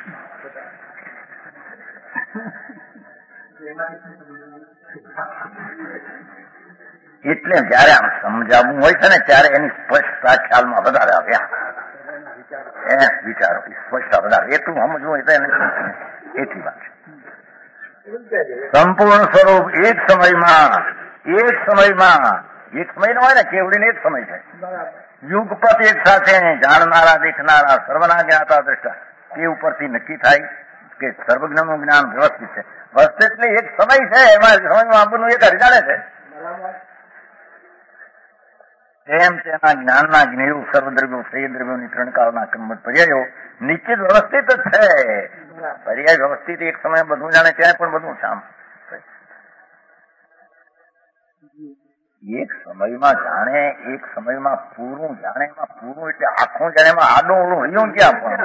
એટલે જયારે આમ સમજાવવું હોય છે ને ત્યારે એની સ્પષ્ટતા ખ્યાલમાં વધારે આવ્યા એ વિચારો સ્પષ્ટતા વધારે એટલું સમજવું હોય તો એને એટલી વાત છે. સંપૂર્ણ સ્વરૂપ એક સમયમાં એક સમયમાં એક સમય નો હોય ને કેવડીને એક સમય છે. યુગપત એક સાથે જાણનારા દેખનારા સર્વના જ્ઞાતા દ્રષ્ટા તે ઉપરથી નક્કી થાય કે સર્વજ્ઞનું જ્ઞાન વ્યવસ્થિત છે. વ્યવસ્થિત એટલે એક સમય છે એમાં સમયમાં આપણું એક હરિજાણે છે તેમ તેના જ્ઞાનના જ્ઞેય સર્વદ્રવ્યો શ્રેયદ્રવ્યોની ત્રણ કાળના કિંમત પર્યાયો નિશ્ચિત વ્યવસ્થિત જ છે. પર્યાય વ્યવસ્થિત એક સમય બધું જાણે ત્યાં પણ બધું શામ એક સમયમાં જાણે એક સમયમાં પૂરું જાણે એમાં પૂરું એટલે આખું જાણે એમાં આડું ઓળું હૈયું ક્યાં પણ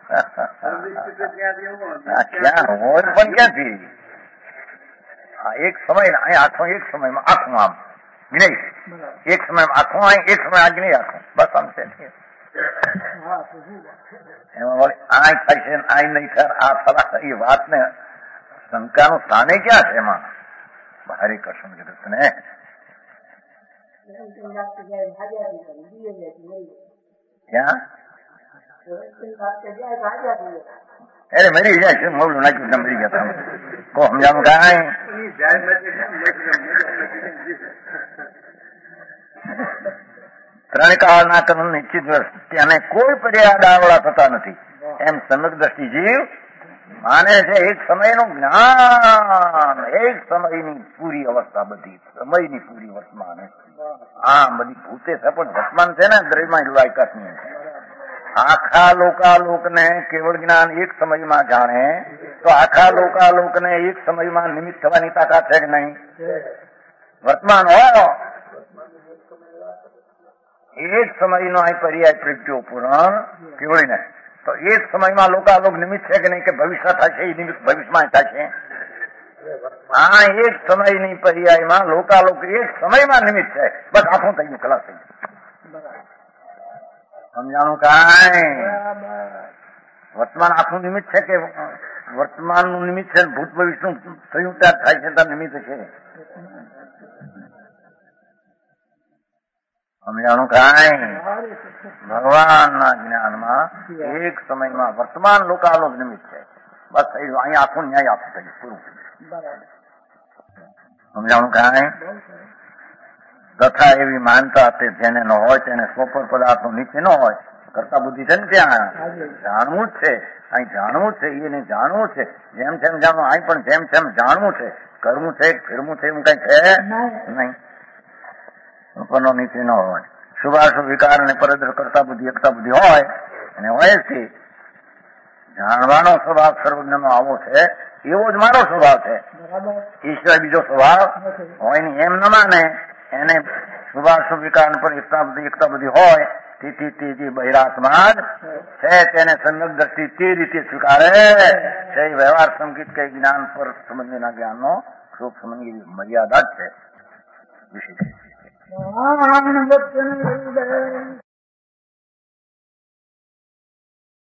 ક્યાં હોય પણ ક્યાંથી એક સમય અહીં આખું એક સમયમાં આખું આમ જ્ઞેય એક સમયમાં આખું અહીં એક સમય આ જ્ઞેય આખું બસ આમ છે એમાં વળી આ થાય છે આ નહીં થાય આ ફલા એ વાતને શંકાનું સ્થાને ક્યાં છે એમાં ભારે કશું જગત ને ક્યાં અરે મરી જાય છે મોડું નાખ્યું મરી ગયા તમે કો સમજાવું કાંઈ ત્રણ કાળના કર્મ નિશ્ચિત અને કોઈ પર્યાય દાવડા થતા નથી એમ સમગ્ર દ્રષ્ટિ જીવ માને છે. એક સમયનું જ્ઞાન એક સમયની પૂરી અવસ્થા બધી સમયની પૂરી વર્તમાન આ બધી ભૂતે છે પણ વર્તમાન છે ને દ્રવ્યમાં લાયકાતની આખા લોકાલોક ને કેવળ જ્ઞાન એક સમયમાં જાણે તો આખા લોકાલોક ને એક સમયમાં નિમિત્ત થવાની તાકાત છે કે નહીં? વર્તમાન હોય એક સમયનો અહીં પર્યાય પ્રગટ્યો પૂરણ કેવળીને તો એક સમયમાં લોકાલોક નિમિત્ત છે કે નહીં કે ભવિષ્ય થશે એ નિમિત્ત ભવિષ્યમાં થશે. આ એક સમયની પર્યાયમાં લોકાલોક એક સમયમાં નિમિત્ત છે બસ આખું થઈ ગયું ખલાસ થઈ ગયું સમજાણું કાંઈ વર્તમાન આખું નિમિત્ત છે કે વર્તમાનનું નિમિત્ત છે ભૂત ભવિષ્યનું થયું ત્યાં થાય છે ત્યાં નિમિત્ત છે સમજાણું કાંઈ ભગવાનના જ્ઞાનમાં એક સમયમાં વર્તમાન લોકાલોક નિમિત્ત છે બસ થઈ ગયું અહીંયા આખું ન્યાય આખું થઈ ગયું પૂરું સમજાણું કાંઈ તથા એવી માનતા તે જેને ન હોય તેને સ્વપર પદાર્થો નીચે ન હોય કરતા બુદ્ધિ છે ને ત્યાં જાણવું જ છે અહીં જાણવું છે એને જાણવું છે જેમ જેમ જાણવું અહીં પણ જેમ જેમ જાણવું છે કરવું છે ફેરવું છે એવું કઈ છે નહીં. ઉપરનો નીચે ન હોય શુભાશુભ વિકાર અને પરદ્ર કરતા બુદ્ધિ એકતા બુદ્ધિ હોય અને હોય છે જાણવાનો સ્વભાવ સર્વજ્ઞનો આવો છે એવો જ મારો સ્વભાવ છે ઈશ્વર બીજો સ્વભાવ હોય ને એમ ન માને એને શુભાશુભ વિકાર પર એકતા બુદ્ધિ એકતા બુદ્ધિ હોય તેથી તે બહિરાત્મા છે તેને સમ્યક દ્રષ્ટિ તે રીતે સ્વીકારે છે. વ્યવહાર સંગીત કે જ્ઞાન પર સંબંધીના જ્ઞાનનો શોક સંબંધી મર્યાદા જ છે વિશેષ